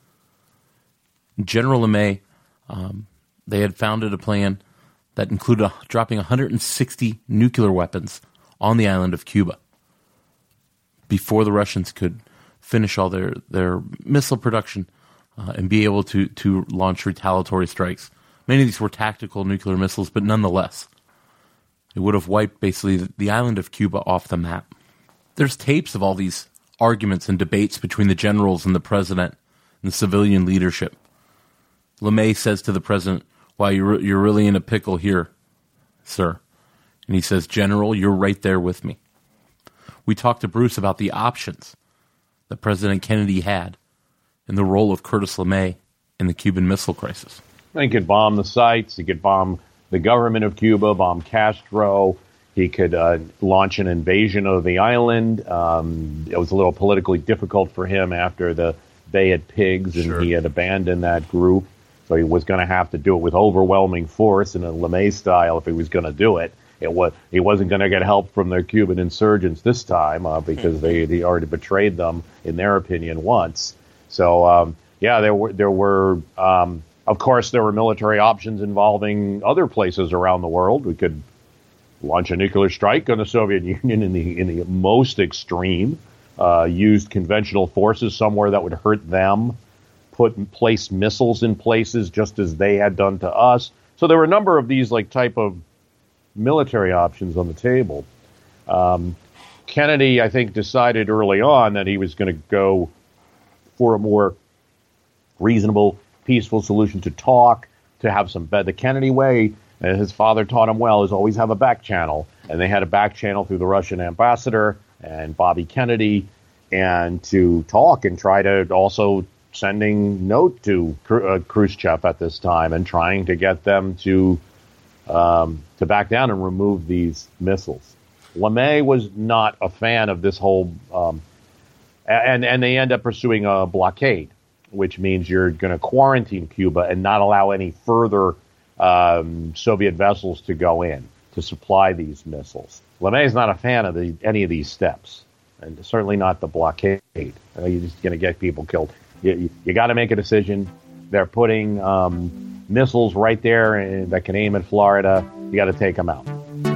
General LeMay, um, they had founded a plan that included a, dropping one hundred sixty nuclear weapons on the island of Cuba before the Russians could finish all their, their missile production uh, and be able to, to launch retaliatory strikes. Many of these were tactical nuclear missiles, but nonetheless, it would have wiped basically the, the island of Cuba off the map. There's tapes of all these arguments and debates between the generals and the president and the civilian leadership. LeMay says to the president, "Wow, you're, you're really in a pickle here, sir." And he says, "General, you're right there with me." We talked to Bruce about the options that President Kennedy had in the role of Curtis LeMay in the Cuban Missile Crisis. He could bomb the sites. He could bomb the government of Cuba, bomb Castro. He could uh, launch an invasion of the island. Um, it was a little politically difficult for him after the Bay of Pigs, and sure. he had abandoned that group. So he was going to have to do it with overwhelming force in a LeMay style if he was going to do it. It was he wasn't going to get help from the Cuban insurgents this time uh, because they, they already betrayed them, in their opinion, once. So um, yeah, there were there were um, of course there were military options involving other places around the world. We could launch a nuclear strike on the Soviet Union in the in the most extreme, uh, used conventional forces somewhere that would hurt them, put in place missiles in places just as they had done to us. So there were a number of these like type of military options on the table. Um, Kennedy, I think, decided early on that he was going to go for a more reasonable, peaceful solution to talk, to have some bed. The Kennedy way, and his father taught him well, is always have a back channel. And they had a back channel through the Russian ambassador and Bobby Kennedy, and to talk and try to also sending note to uh, Khrushchev at this time and trying to get them to um, to back down and remove these missiles. LeMay was not a fan of this whole, um, and and they end up pursuing a blockade, which means you're going to quarantine Cuba and not allow any further um, Soviet vessels to go in to supply these missiles. LeMay is not a fan of the, any of these steps, and certainly not the blockade. Uh, you're just going to get people killed. You, you, you got to make a decision. They're putting um, missiles right there in, that can aim at Florida. You got to take them out.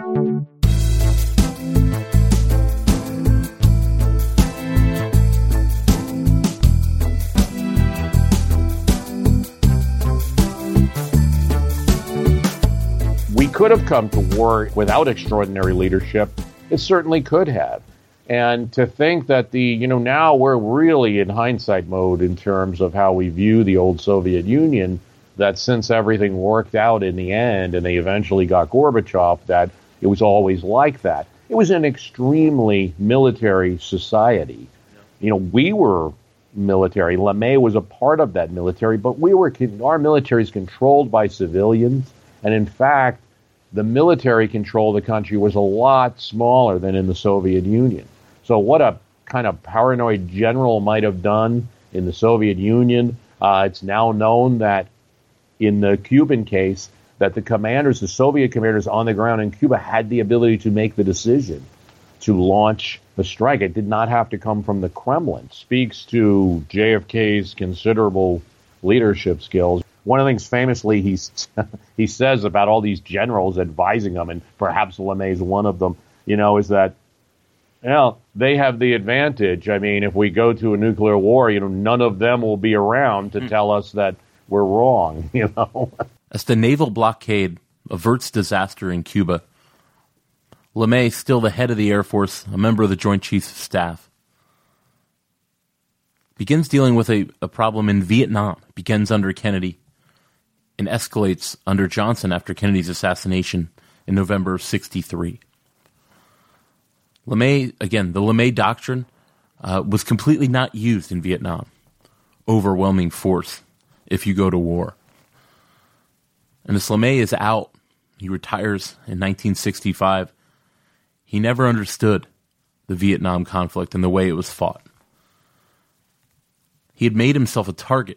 We could have come to war without extraordinary leadership. It certainly could have. And to think that the, you know, now we're really in hindsight mode in terms of how we view the old Soviet Union. that since everything worked out in the end and they eventually got Gorbachev, that it was always like that. It was an extremely military society. You know, we were military. LeMay was a part of that military, but we were our military is controlled by civilians. And in fact, the military control of the country was a lot smaller than in the Soviet Union. So what a kind of paranoid general might have done in the Soviet Union, uh, it's now known that in the Cuban case, that the commanders, the Soviet commanders on the ground in Cuba had the ability to make the decision to launch the strike. It did not have to come from the Kremlin. Speaks to J F K's considerable leadership skills. One of the things famously he, he says about all these generals advising him, and perhaps LeMay is one of them, you know, is that, you know, they have the advantage. I mean, if we go to a nuclear war, you know, none of them will be around to mm. tell us that we're wrong, you know. As the naval blockade averts disaster in Cuba, LeMay, still the head of the Air Force, a member of the Joint Chiefs of Staff, begins dealing with a, a problem in Vietnam. It begins under Kennedy and escalates under Johnson after Kennedy's assassination in November of sixty-three. LeMay, again, the LeMay Doctrine uh, was completely not used in Vietnam. Overwhelming force if you go to war. And as LeMay is out, he retires in nineteen sixty-five, he never understood the Vietnam conflict and the way it was fought. He had made himself a target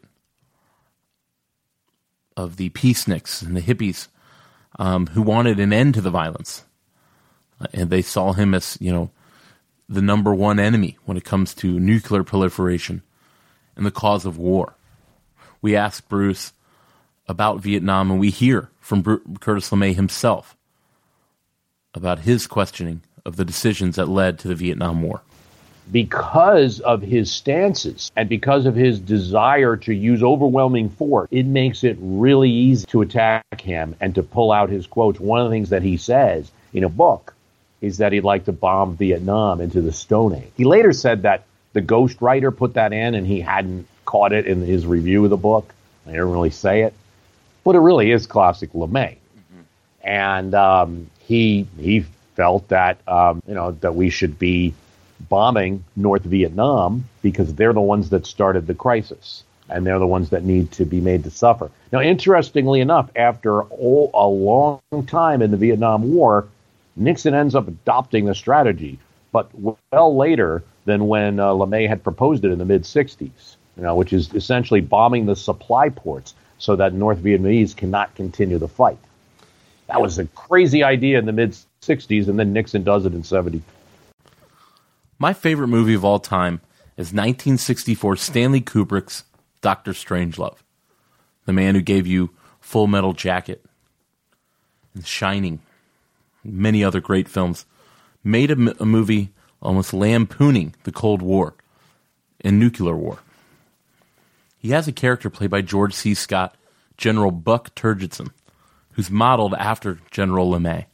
of the peaceniks and the hippies um, who wanted an end to the violence. Uh, and they saw him as, you know, the number one enemy when it comes to nuclear proliferation and the cause of war. We asked Bruce about Vietnam, and we hear from Bru- Curtis LeMay himself about his questioning of the decisions that led to the Vietnam War. Because of his stances and because of his desire to use overwhelming force, it makes it really easy to attack him and to pull out his quotes. One of the things that he says in a book is that he'd like to bomb Vietnam into the Stone Age. He later said that the ghostwriter put that in and he hadn't caught it in his review of the book. I didn't really say it. But it really is classic LeMay. Mm-hmm. And um, he he felt that, um, you know, that we should be bombing North Vietnam because they're the ones that started the crisis. And they're the ones that need to be made to suffer. Now, interestingly enough, after all, a long time in the Vietnam War, Nixon ends up adopting the strategy. But well later than when uh, LeMay had proposed it in the mid-sixties, you know, which is essentially bombing the supply ports so that North Vietnamese cannot continue the fight. That was a crazy idea in the mid-sixties, and then Nixon does it in seventy. My favorite movie of all time is nineteen sixty-four Stanley Kubrick's Doctor Strangelove, the man who gave you Full Metal Jacket and Shining, and many other great films, made a, a movie almost lampooning the Cold War and nuclear war. He has a character played by George C. Scott, General Buck Turgidson, who's modeled after General LeMay.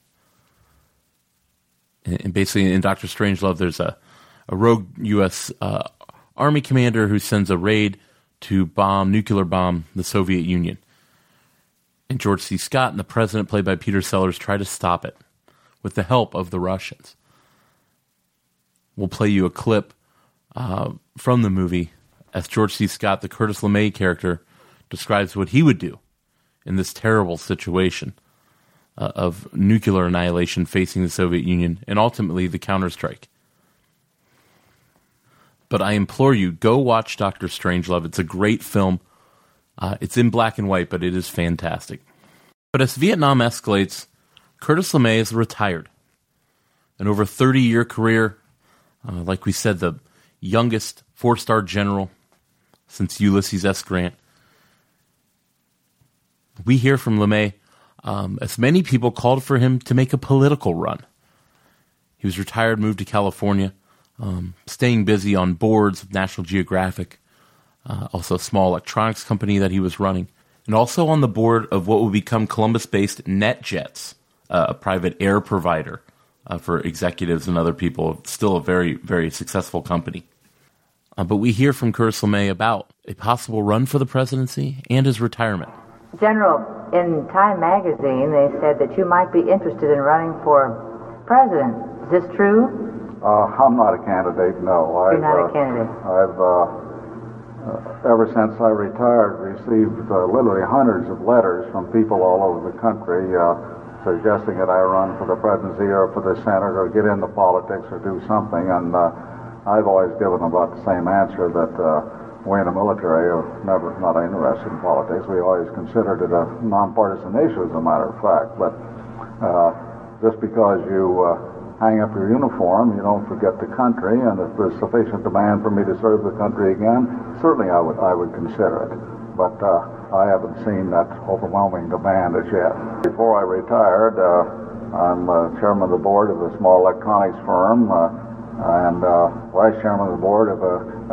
And, and basically in Doctor Strangelove, there's a, a rogue U S uh, Army commander who sends a raid to bomb, nuclear bomb, the Soviet Union. And George C. Scott and the president, played by Peter Sellers, try to stop it with the help of the Russians. We'll play you a clip uh, from the movie as George C. Scott, the Curtis LeMay character, describes what he would do in this terrible situation uh, of nuclear annihilation facing the Soviet Union and ultimately the counterstrike. But I implore you, go watch Doctor Strangelove. It's a great film. Uh, it's in black and white, but it is fantastic. But as Vietnam escalates, Curtis LeMay is retired. An over thirty-year career, uh, like we said, the youngest four-star general since Ulysses S. Grant. We hear from LeMay um, as many people called for him to make a political run. He was retired, moved to California, um, staying busy on boards of National Geographic, uh, also a small electronics company that he was running, and also on the board of what would become Columbus-based NetJets, uh, a private air provider uh, for executives and other people. Still a very, very successful company. Uh, but we hear from Curtis LeMay about a possible run for the presidency and his retirement. General, in Time magazine, they said that you might be interested in running for president. Is this true? Uh, I'm not a candidate, no. You're I've, not a uh, candidate. I've, uh, uh, ever since I retired, received uh, literally hundreds of letters from people all over the country uh, suggesting that I run for the presidency or for the Senate or get into politics or do something. And uh, I've always given about the same answer that uh, we in the military are never not interested in politics. We always considered it a nonpartisan issue, as a matter of fact. But uh, just because you uh, hang up your uniform, you don't forget the country, and if there's sufficient demand for me to serve the country again, certainly I would I would consider it. But uh, I haven't seen that overwhelming demand as yet. Before I retired, uh, I'm uh, chairman of the board of a small electronics firm uh, and uh, vice chairman of the board of a, uh,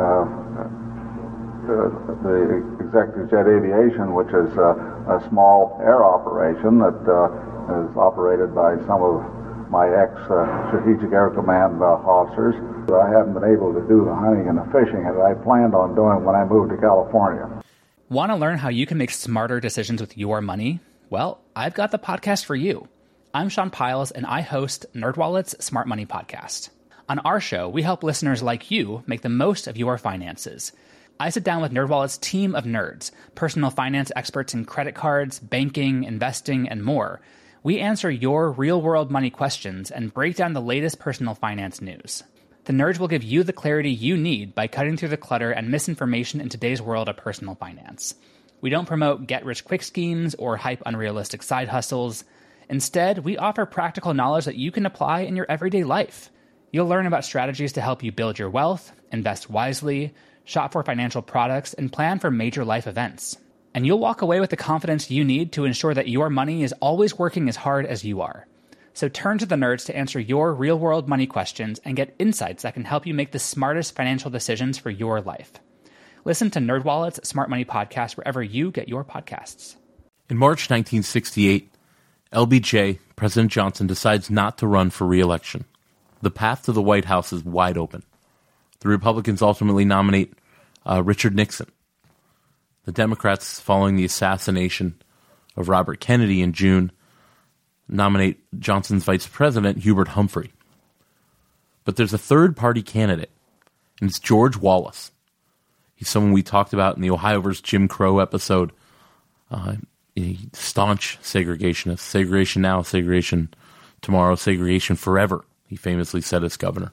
uh, the Executive Jet Aviation, which is uh, a small air operation that uh, is operated by some of my ex-Strategic Air Command uh, officers. I haven't been able to do the hunting and the fishing that I planned on doing when I moved to California. Want to learn how you can make smarter decisions with your money? Well, I've got the podcast for you. I'm Sean Piles, and I host NerdWallet's Smart Money Podcast. On our show, we help listeners like you make the most of your finances. I sit down with NerdWallet's team of nerds, personal finance experts in credit cards, banking, investing, and more. We answer your real-world money questions and break down the latest personal finance news. The Nerds will give you the clarity you need by cutting through the clutter and misinformation in today's world of personal finance. We don't promote get-rich-quick schemes or hype unrealistic side hustles. Instead, we offer practical knowledge that you can apply in your everyday life. You'll learn about strategies to help you build your wealth, invest wisely, shop for financial products, and plan for major life events. And you'll walk away with the confidence you need to ensure that your money is always working as hard as you are. So turn to the Nerds to answer your real-world money questions and get insights that can help you make the smartest financial decisions for your life. Listen to NerdWallet's Smart Money Podcast wherever you get your podcasts. In March nineteen sixty-eight, L B J, President Johnson, decides not to run for re-election. The path to the White House is wide open. The Republicans ultimately nominate uh, Richard Nixon. The Democrats, following the assassination of Robert Kennedy in June, nominate Johnson's vice president, Hubert Humphrey. But there's a third-party candidate, and it's George Wallace. He's someone we talked about in the Ohio versus Jim Crow episode. Uh, a staunch segregationist. Segregation now, segregation tomorrow, segregation forever, he famously said as governor.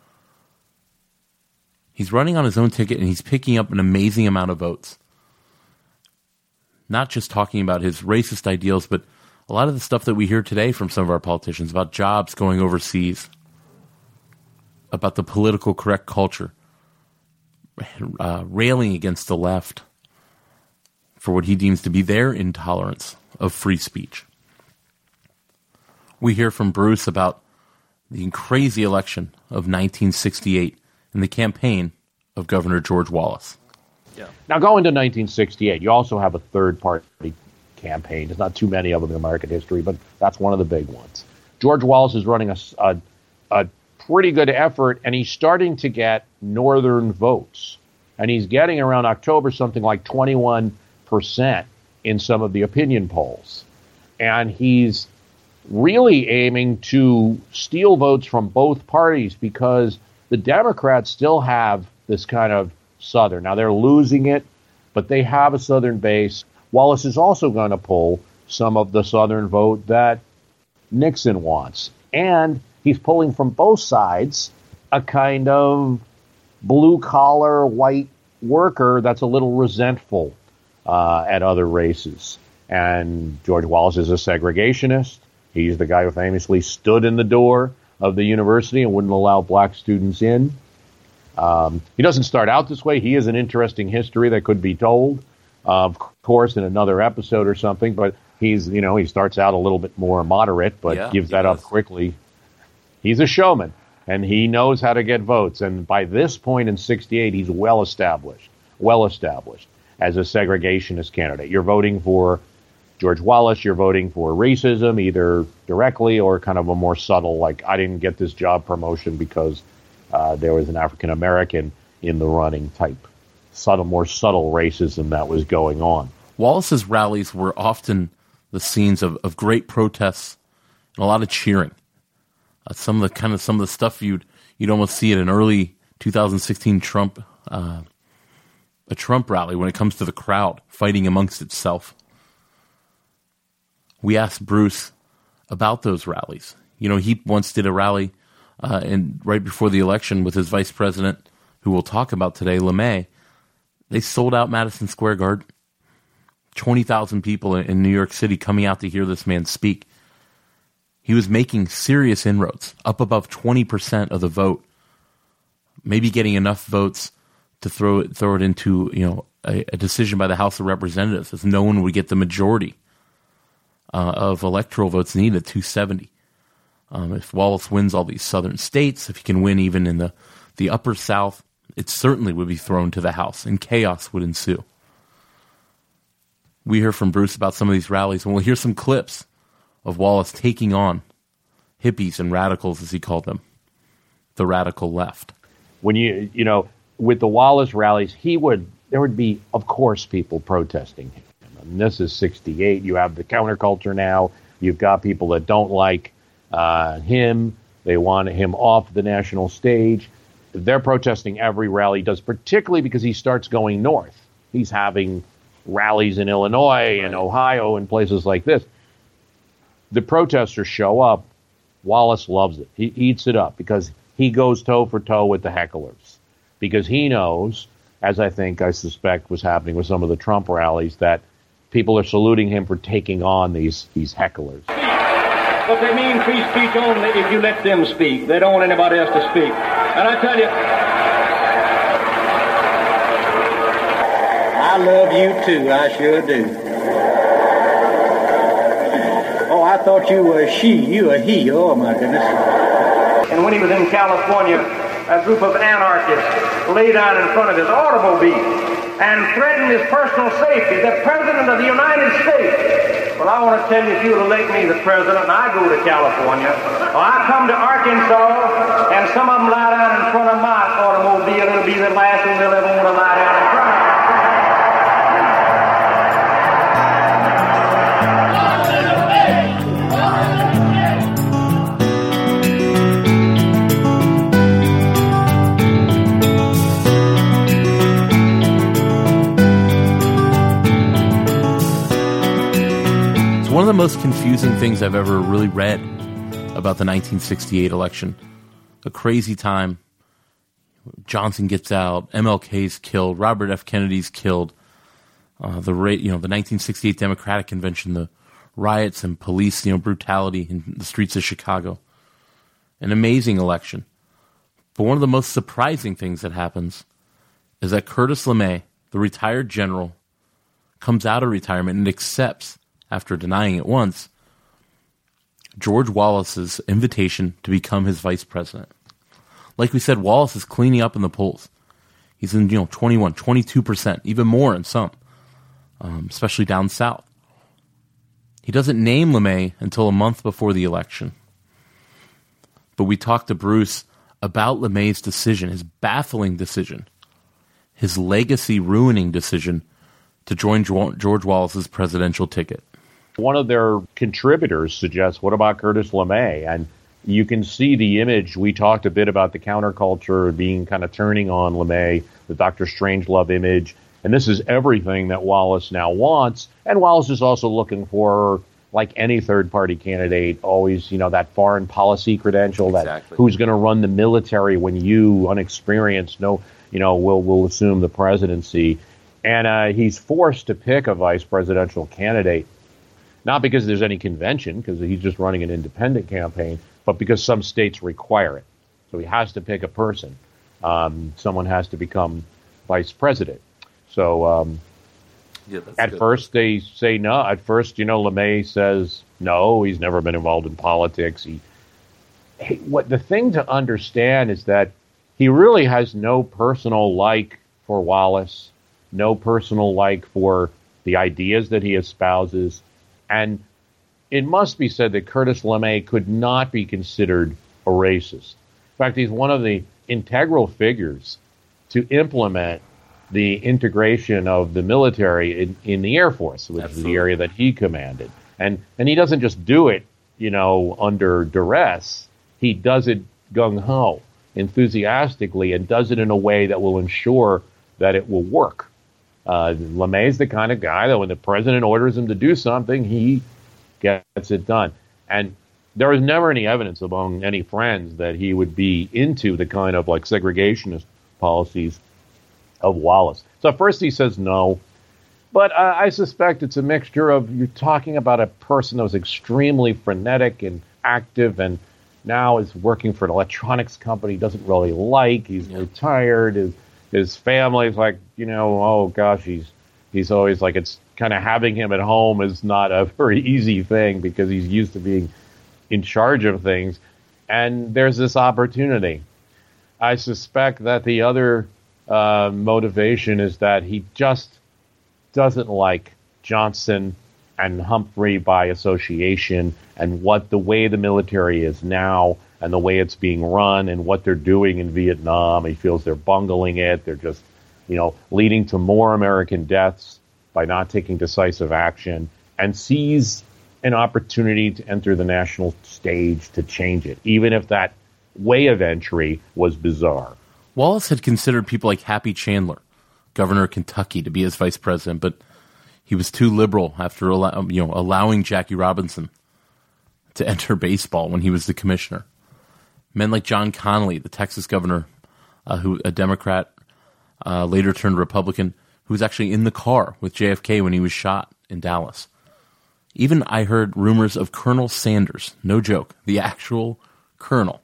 He's running on his own ticket, and he's picking up an amazing amount of votes. Not just talking about his racist ideals, but a lot of the stuff that we hear today from some of our politicians about jobs going overseas, about the political correct culture, uh, railing against the left for what he deems to be their intolerance of free speech. We hear from Bruce about the crazy election of nineteen sixty-eight and the campaign of Governor George Wallace. Yeah. Now, going to nineteen sixty-eight, you also have a third-party campaign. There's not too many of them in American history, but that's one of the big ones. George Wallace is running a, a, a pretty good effort, and he's starting to get northern votes. And he's getting around October something like twenty-one percent in some of the opinion polls. And he's really aiming to steal votes from both parties because the Democrats still have this kind of Southern. Now, they're losing it, but they have a Southern base. Wallace is also going to pull some of the Southern vote that Nixon wants. And he's pulling from both sides a kind of blue-collar white worker that's a little resentful uh, at other races. And George Wallace is a segregationist. He's the guy who famously stood in the door of the university and wouldn't allow black students in. Um, he doesn't start out this way. He has an interesting history that could be told, uh, of course, in another episode or something. But he's, you know, he starts out a little bit more moderate, but yeah, gives that does. up quickly. He's a showman, and he knows how to get votes. And by this point in sixty-eight, he's well established, well established as a segregationist candidate. You're voting for George Wallace, you're voting for racism, either directly or kind of a more subtle, like, I didn't get this job promotion because uh, there was an African-American in the running type. Subtle, more subtle racism that was going on. Wallace's rallies were often the scenes of, of great protests and a lot of cheering. Uh, some of the kind of some of the stuff you'd you'd almost see at an early two thousand sixteen Trump uh, a Trump rally when it comes to the crowd fighting amongst itself. We asked Bruce about those rallies. You know, he once did a rally uh, and right before the election with his vice president, who we'll talk about today, LeMay. They sold out Madison Square Garden. twenty thousand people in New York City coming out to hear this man speak. He was making serious inroads, up above twenty percent of the vote, maybe getting enough votes to throw it, throw it into, you know, a, a decision by the House of Representatives, as no one would get the majority uh, of electoral votes needed, two seventy. Um, if Wallace wins all these southern states, if he can win even in the, the upper South, it certainly would be thrown to the House, and chaos would ensue. We hear from Bruce about some of these rallies, and we'll hear some clips of Wallace taking on hippies and radicals, as he called them, the radical left. When you, you know, with the Wallace rallies, he would, there would be, of course, people protesting him. And this is sixty-eight. You have the counterculture now. You've got people that don't like uh, him. They want him off the national stage. They're protesting every rally he does, particularly because he starts going north. He's having rallies in Illinois and Ohio and places like this. The protesters show up. Wallace loves it. He eats it up because he goes toe for toe with the hecklers. Because he knows, as I think, I suspect was happening with some of the Trump rallies, that people are saluting him for taking on these, these hecklers. But they mean free speech only if you let them speak. They don't want anybody else to speak. And I tell you, I love you too, I sure do. Oh, I thought you were a she, you a he, oh my goodness. And when he was in California, a group of anarchists laid out in front of his automobile and threatened his personal safety, the President of the United States. Well, I want to tell you, if you would elect me the President and I go to California, or I come to Arkansas and some of them lie down in front of my automobile, it'll be the last one they'll ever want to lie down in front of. One of the most confusing things I've ever really read about the nineteen sixty-eight election. A crazy time. Johnson gets out. M L K's killed. Robert F. Kennedy's killed. Uh, the you know the nineteen sixty-eight Democratic Convention, the riots and police you know brutality in the streets of Chicago. An amazing election. But one of the most surprising things that happens is that Curtis LeMay, the retired general, comes out of retirement and accepts, after denying it once, George Wallace's invitation to become his vice president. Like we said, Wallace is cleaning up in the polls. He's in, you know, twenty-one, twenty-two percent, even more in some, um, especially down south. He doesn't name LeMay until a month before the election. But we talked to Bruce about LeMay's decision, his baffling decision, his legacy-ruining decision to join George Wallace's presidential ticket. One of their contributors suggests, what about Curtis LeMay? And you can see the image. We talked a bit about the counterculture being kind of turning on LeMay, the Doctor Strangelove image. And this is everything that Wallace now wants. And Wallace is also looking for, like any third-party candidate, always, you know, that foreign policy credential, that exactly. Who's going to run the military when you, unexperienced, no, you know, will will assume the presidency. And uh, he's forced to pick a vice presidential candidate, not because there's any convention, because he's just running an independent campaign, but because some states require it. So he has to pick a person. Um, someone has to become vice president. So um, yeah, at good. first they say no. At first, you know, LeMay says no. He's never been involved in politics. He, he, what the thing to understand is that he really has no personal like for Wallace, no personal like for the ideas that he espouses. And it must be said that Curtis LeMay could not be considered a racist. In fact, he's one of the integral figures to implement the integration of the military in, in the Air Force, which Absolutely. is the area that he commanded. And and he doesn't just do it, you know, under duress. He does it gung-ho, enthusiastically, and does it in a way that will ensure that it will work. Uh, LeMay's the kind of guy that when the president orders him to do something, he gets it done. And there was never any evidence among any friends that he would be into the kind of like segregationist policies of Wallace. So at first he says no, but uh, I suspect it's a mixture of you're talking about a person that was extremely frenetic and active and now is working for an electronics company he doesn't really like. He's yeah. retired. His, his family's like, you know, oh gosh, he's he's always like, it's kind of having him at home is not a very easy thing because he's used to being in charge of things. And there's this opportunity. I suspect that the other uh, motivation is that he just doesn't like Johnson and Humphrey by association and what the way the military is now and the way it's being run and what they're doing in Vietnam. He feels they're bungling it. They're just, you know, leading to more American deaths by not taking decisive action, and sees an opportunity to enter the national stage to change it, even if that way of entry was bizarre. Wallace had considered people like Happy Chandler, governor of Kentucky, to be his vice president, but he was too liberal after allow, you know, allowing Jackie Robinson to enter baseball when he was the commissioner. Men like John Connally, the Texas governor, uh, who a Democrat, uh, later turned Republican, who was actually in the car with J F K when he was shot in Dallas. Even I heard rumors of Colonel Sanders, no joke, the actual colonel.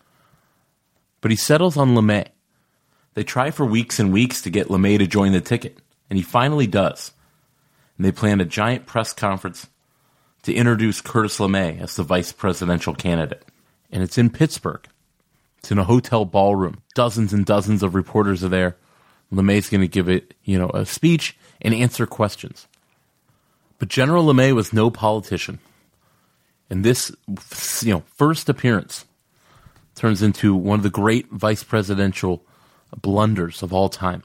But he settles on LeMay. They try for weeks and weeks to get LeMay to join the ticket, and he finally does. And they plan a giant press conference to introduce Curtis LeMay as the vice presidential candidate. And it's in Pittsburgh. It's in a hotel ballroom. Dozens and dozens of reporters are there. LeMay's going to give it, you know, a speech and answer questions. But General LeMay was no politician. And this, you know, first appearance turns into one of the great vice presidential blunders of all time.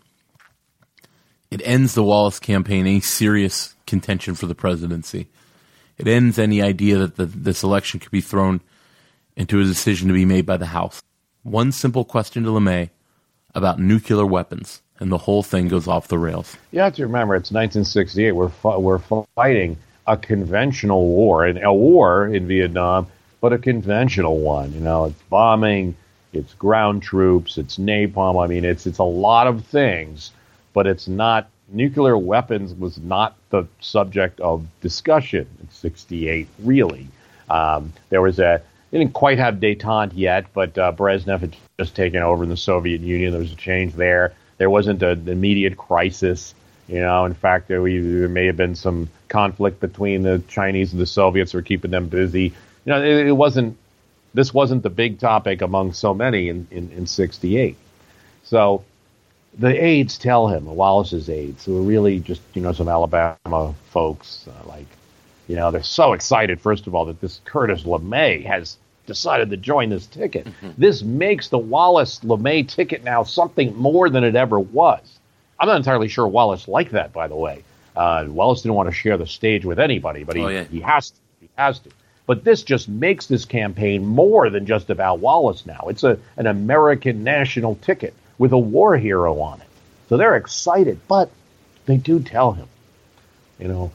It ends the Wallace campaign, any serious contention for the presidency. It ends any idea that the, this election could be thrown into a decision to be made by the House. One simple question to LeMay about nuclear weapons, and the whole thing goes off the rails. You have to remember, it's nineteen sixty-eight. We're fu- we're fighting a conventional war, and a war in Vietnam, but a conventional one. You know, it's bombing, it's ground troops, it's napalm. I mean, it's it's a lot of things, but it's not. Nuclear weapons was not the subject of discussion in sixty-eight, really. Um, there was a, they didn't quite have détente yet, but uh, Brezhnev had just taken over in the Soviet Union. There was a change there. There wasn't an immediate crisis. You know, in fact, there, we, there may have been some conflict between the Chinese and the Soviets who were keeping them busy. You know, it, it wasn't, this wasn't the big topic among so many in, in, in sixty-eight. So the aides tell him, Wallace's aides, who are really just, you know, some Alabama folks, uh, like, you know, they're so excited, first of all, that this Curtis LeMay has decided to join this ticket. Mm-hmm. This makes the Wallace-LeMay ticket now something more than it ever was. I'm not entirely sure Wallace liked that, by the way. Uh, Wallace didn't want to share the stage with anybody, but he, oh, yeah. he has to. He has to. But this just makes this campaign more than just about Wallace now. It's a an American national ticket with a war hero on it. So they're excited, but they do tell him, you know,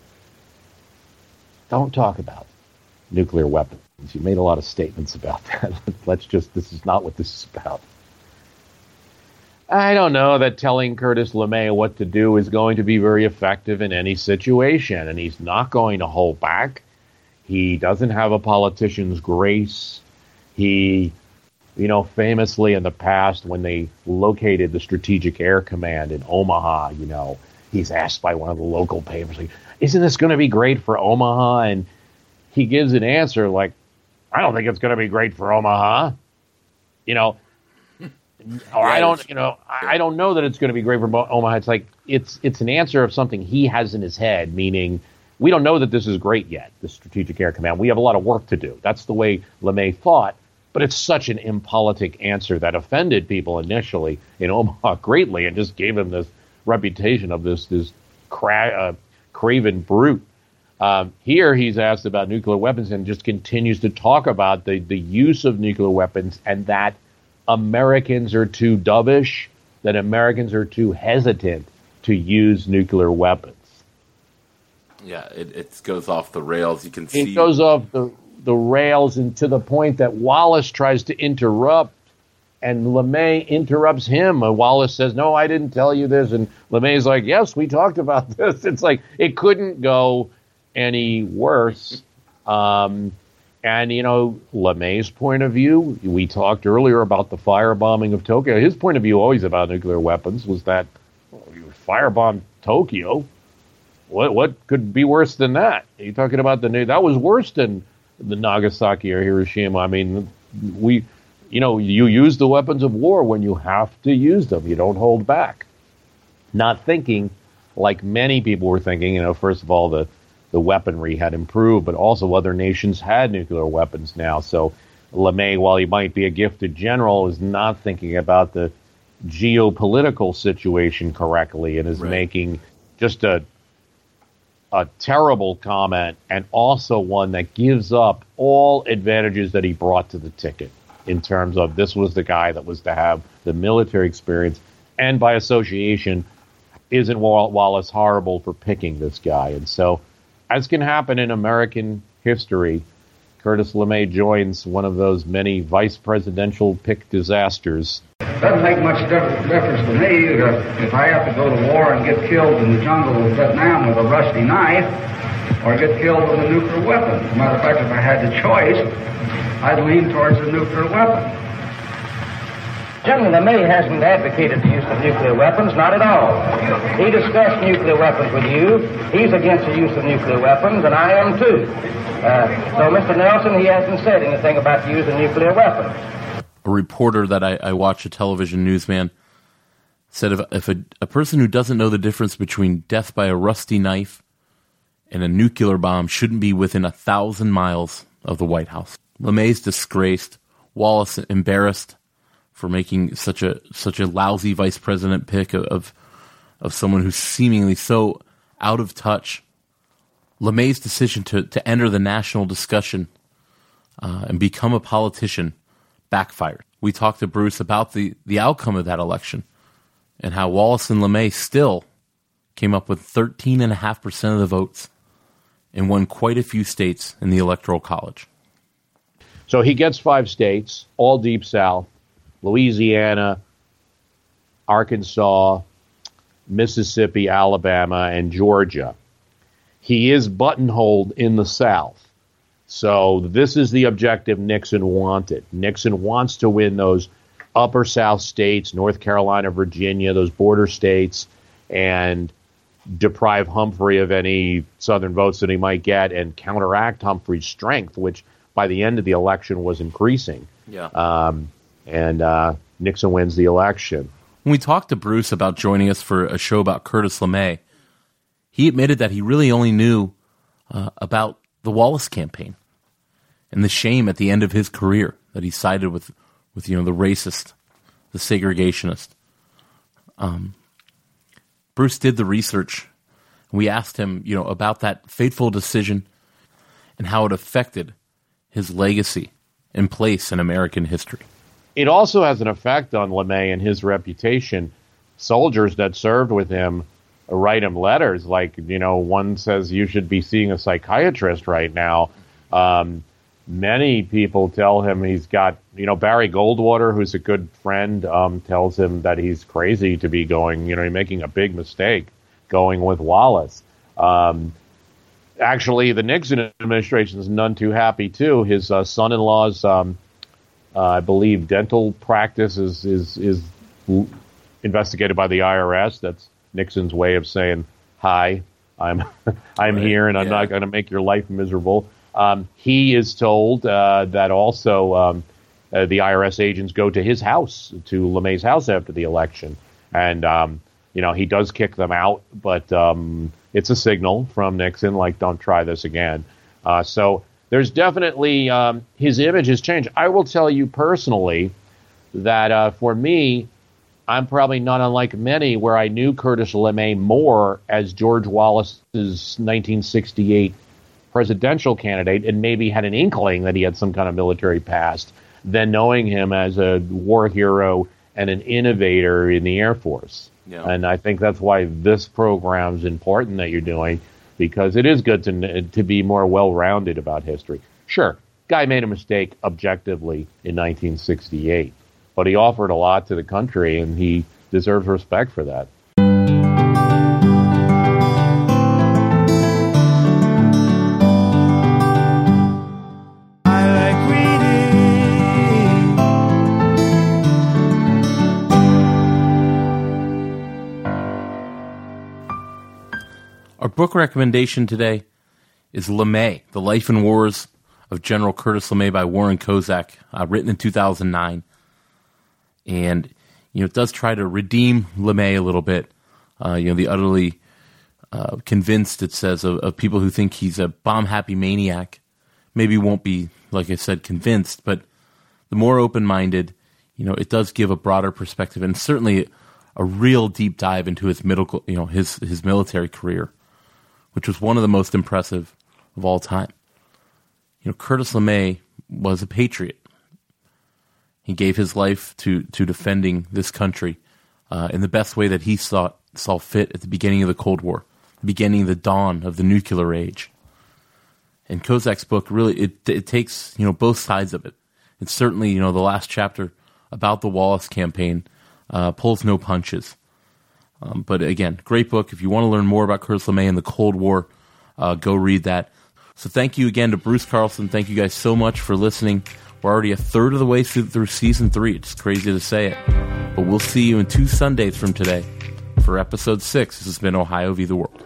don't talk about nuclear weapons. You made a lot of statements about that. Let's just, this is not what this is about. I don't know that telling Curtis LeMay what to do is going to be very effective in any situation, and he's not going to hold back. He doesn't have a politician's grace. He, you know, famously in the past, when they located the Strategic Air Command in Omaha, you know, he's asked by one of the local papers, like, isn't this going to be great for Omaha? And he gives an answer like, I don't think it's going to be great for Omaha. You know, or I don't, you know, I don't know that it's going to be great for Omaha. It's like, it's it's an answer of something he has in his head, meaning we don't know that this is great yet, the Strategic Air Command. We have a lot of work to do. That's the way LeMay thought, but it's such an impolitic answer that offended people initially in Omaha greatly and just gave him this reputation of this this cra- uh, craven brute. Um, here he's asked about nuclear weapons and just continues to talk about the, the use of nuclear weapons and that Americans are too dovish, that Americans are too hesitant to use nuclear weapons. Yeah, it, it goes off the rails. You can see it goes off the, the rails, and to the point that Wallace tries to interrupt, and LeMay interrupts him. And Wallace says, no, I didn't tell you this. And LeMay's like, yes, we talked about this. It's like it couldn't go any worse. Um, and, you know, LeMay's point of view, we talked earlier about the firebombing of Tokyo. His point of view always about nuclear weapons was that well, you firebombed Tokyo. What what could be worse than that? Are you talking about the new? That was worse than the Nagasaki or Hiroshima. I mean, we, you know, you use the weapons of war when you have to use them. You don't hold back. Not thinking like many people were thinking. You know, first of all, the the weaponry had improved, but also other nations had nuclear weapons now. So LeMay, while he might be a gifted general, is not thinking about the geopolitical situation correctly and is right. making just a a terrible comment, and also one that gives up all advantages that he brought to the ticket in terms of this was the guy that was to have the military experience, and by association, isn't Wallace horrible for picking this guy? And so, as can happen in American history, Curtis LeMay joins one of those many vice presidential pick disasters. Doesn't make much difference to me uh, if I have to go to war and get killed in the jungle of Vietnam with a rusty knife or get killed with a nuclear weapon. As a matter of fact, if I had the choice, I'd lean towards a nuclear weapon. General LeMay hasn't advocated the use of nuclear weapons, not at all. He discussed nuclear weapons with you. He's against the use of nuclear weapons, and I am too. Uh, so, Mister Nelson, he hasn't said anything about the use of nuclear weapons. A reporter that I, I watch, a television newsman, said if, if a, a person who doesn't know the difference between death by a rusty knife and a nuclear bomb shouldn't be within a thousand miles of the White House. LeMay's disgraced. Wallace embarrassed for making such a such a lousy vice president pick of of, of someone who's seemingly so out of touch. LeMay's decision to, to enter the national discussion uh, and become a politician backfired. We talked to Bruce about the, the outcome of that election and how Wallace and LeMay still came up with thirteen point five percent of the votes and won quite a few states in the Electoral College. So he gets five states, all Deep South, Louisiana, Arkansas, Mississippi, Alabama, and Georgia. He is buttonholed in the South. So this is the objective Nixon wanted. Nixon wants to win those upper South states, North Carolina, Virginia, those border states, and deprive Humphrey of any Southern votes that he might get and counteract Humphrey's strength, which by the end of the election was increasing. Yeah. Um, and uh, Nixon wins the election. When we talked to Bruce about joining us for a show about Curtis LeMay, he admitted that he really only knew uh, about the Wallace campaign and the shame at the end of his career that he sided with, with you know, the racist, the segregationist. Um, Bruce did the research. We asked him, you know, about that fateful decision and how it affected his legacy and place in American history. It also has an effect on LeMay and his reputation. Soldiers that served with him write him letters like, you know, one says you should be seeing a psychiatrist right now. Um, many people tell him he's got, you know, Barry Goldwater, who's a good friend, um, tells him that he's crazy to be going, you know, making a big mistake going with Wallace. Um, actually, the Nixon administration is none too happy, too. His uh, son-in-law's, um, uh, I believe, dental practice is, is, is investigated by the I R S. That's Nixon's way of saying, hi, I'm I'm right. here, and I'm yeah. not going to make your life miserable. Um, he is told uh, that also um, uh, the I R S agents go to his house, to LeMay's house after the election. And, um, you know, he does kick them out, but um, it's a signal from Nixon, like, don't try this again. Uh, so there's definitely um, his image has changed. I will tell you personally that uh, for me, I'm probably not unlike many where I knew Curtis LeMay more as George Wallace's nineteen sixty-eight presidential candidate and maybe had an inkling that he had some kind of military past than knowing him as a war hero and an innovator in the Air Force. Yeah. And I think that's why this program is important that you're doing, because it is good to to be more well-rounded about history. Sure, guy made a mistake objectively in nineteen sixty-eight, but he offered a lot to the country, and he deserves respect for that. Our book recommendation today is LeMay, The Life and Wars of General Curtis LeMay by Warren Kozak, uh, written in two thousand nine. And, you know, it does try to redeem LeMay a little bit. Uh, you know, the utterly uh, convinced, it says, of, of people who think he's a bomb-happy maniac. Maybe won't be, like I said, convinced, but the more open-minded, you know, it does give a broader perspective, and certainly a real deep dive into his middle, you know, his his military career, which was one of the most impressive of all time. You know, Curtis LeMay was a patriot. He gave his life to, to defending this country uh, in the best way that he saw, saw fit at the beginning of the Cold War, the beginning of the dawn of the nuclear age. And Kozak's book really, it, it takes, you know, both sides of it. It's certainly, you know, the last chapter about the Wallace campaign uh, pulls no punches. Um, but again, great book. If you want to learn more about Curtis LeMay and the Cold War, uh, go read that. So thank you again to Bruce Carlson. Thank you guys so much for listening. We're already a third of the way through, through season three. It's crazy to say it. But we'll see you in two Sundays from today for episode six. This has been Ohio v. the World.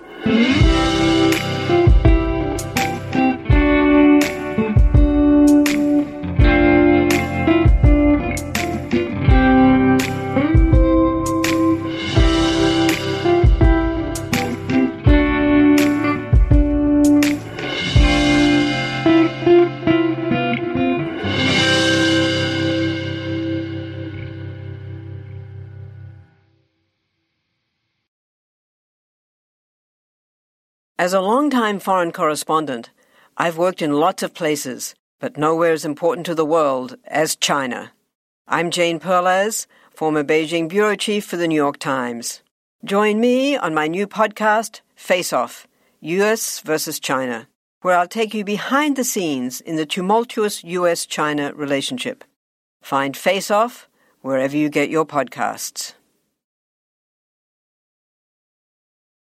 As a long-time foreign correspondent, I've worked in lots of places, but nowhere as important to the world as China. I'm Jane Perlez, former Beijing bureau chief for the New York Times. Join me on my new podcast, Face Off, U S versus China, where I'll take you behind the scenes in the tumultuous U S China relationship. Find Face Off wherever you get your podcasts.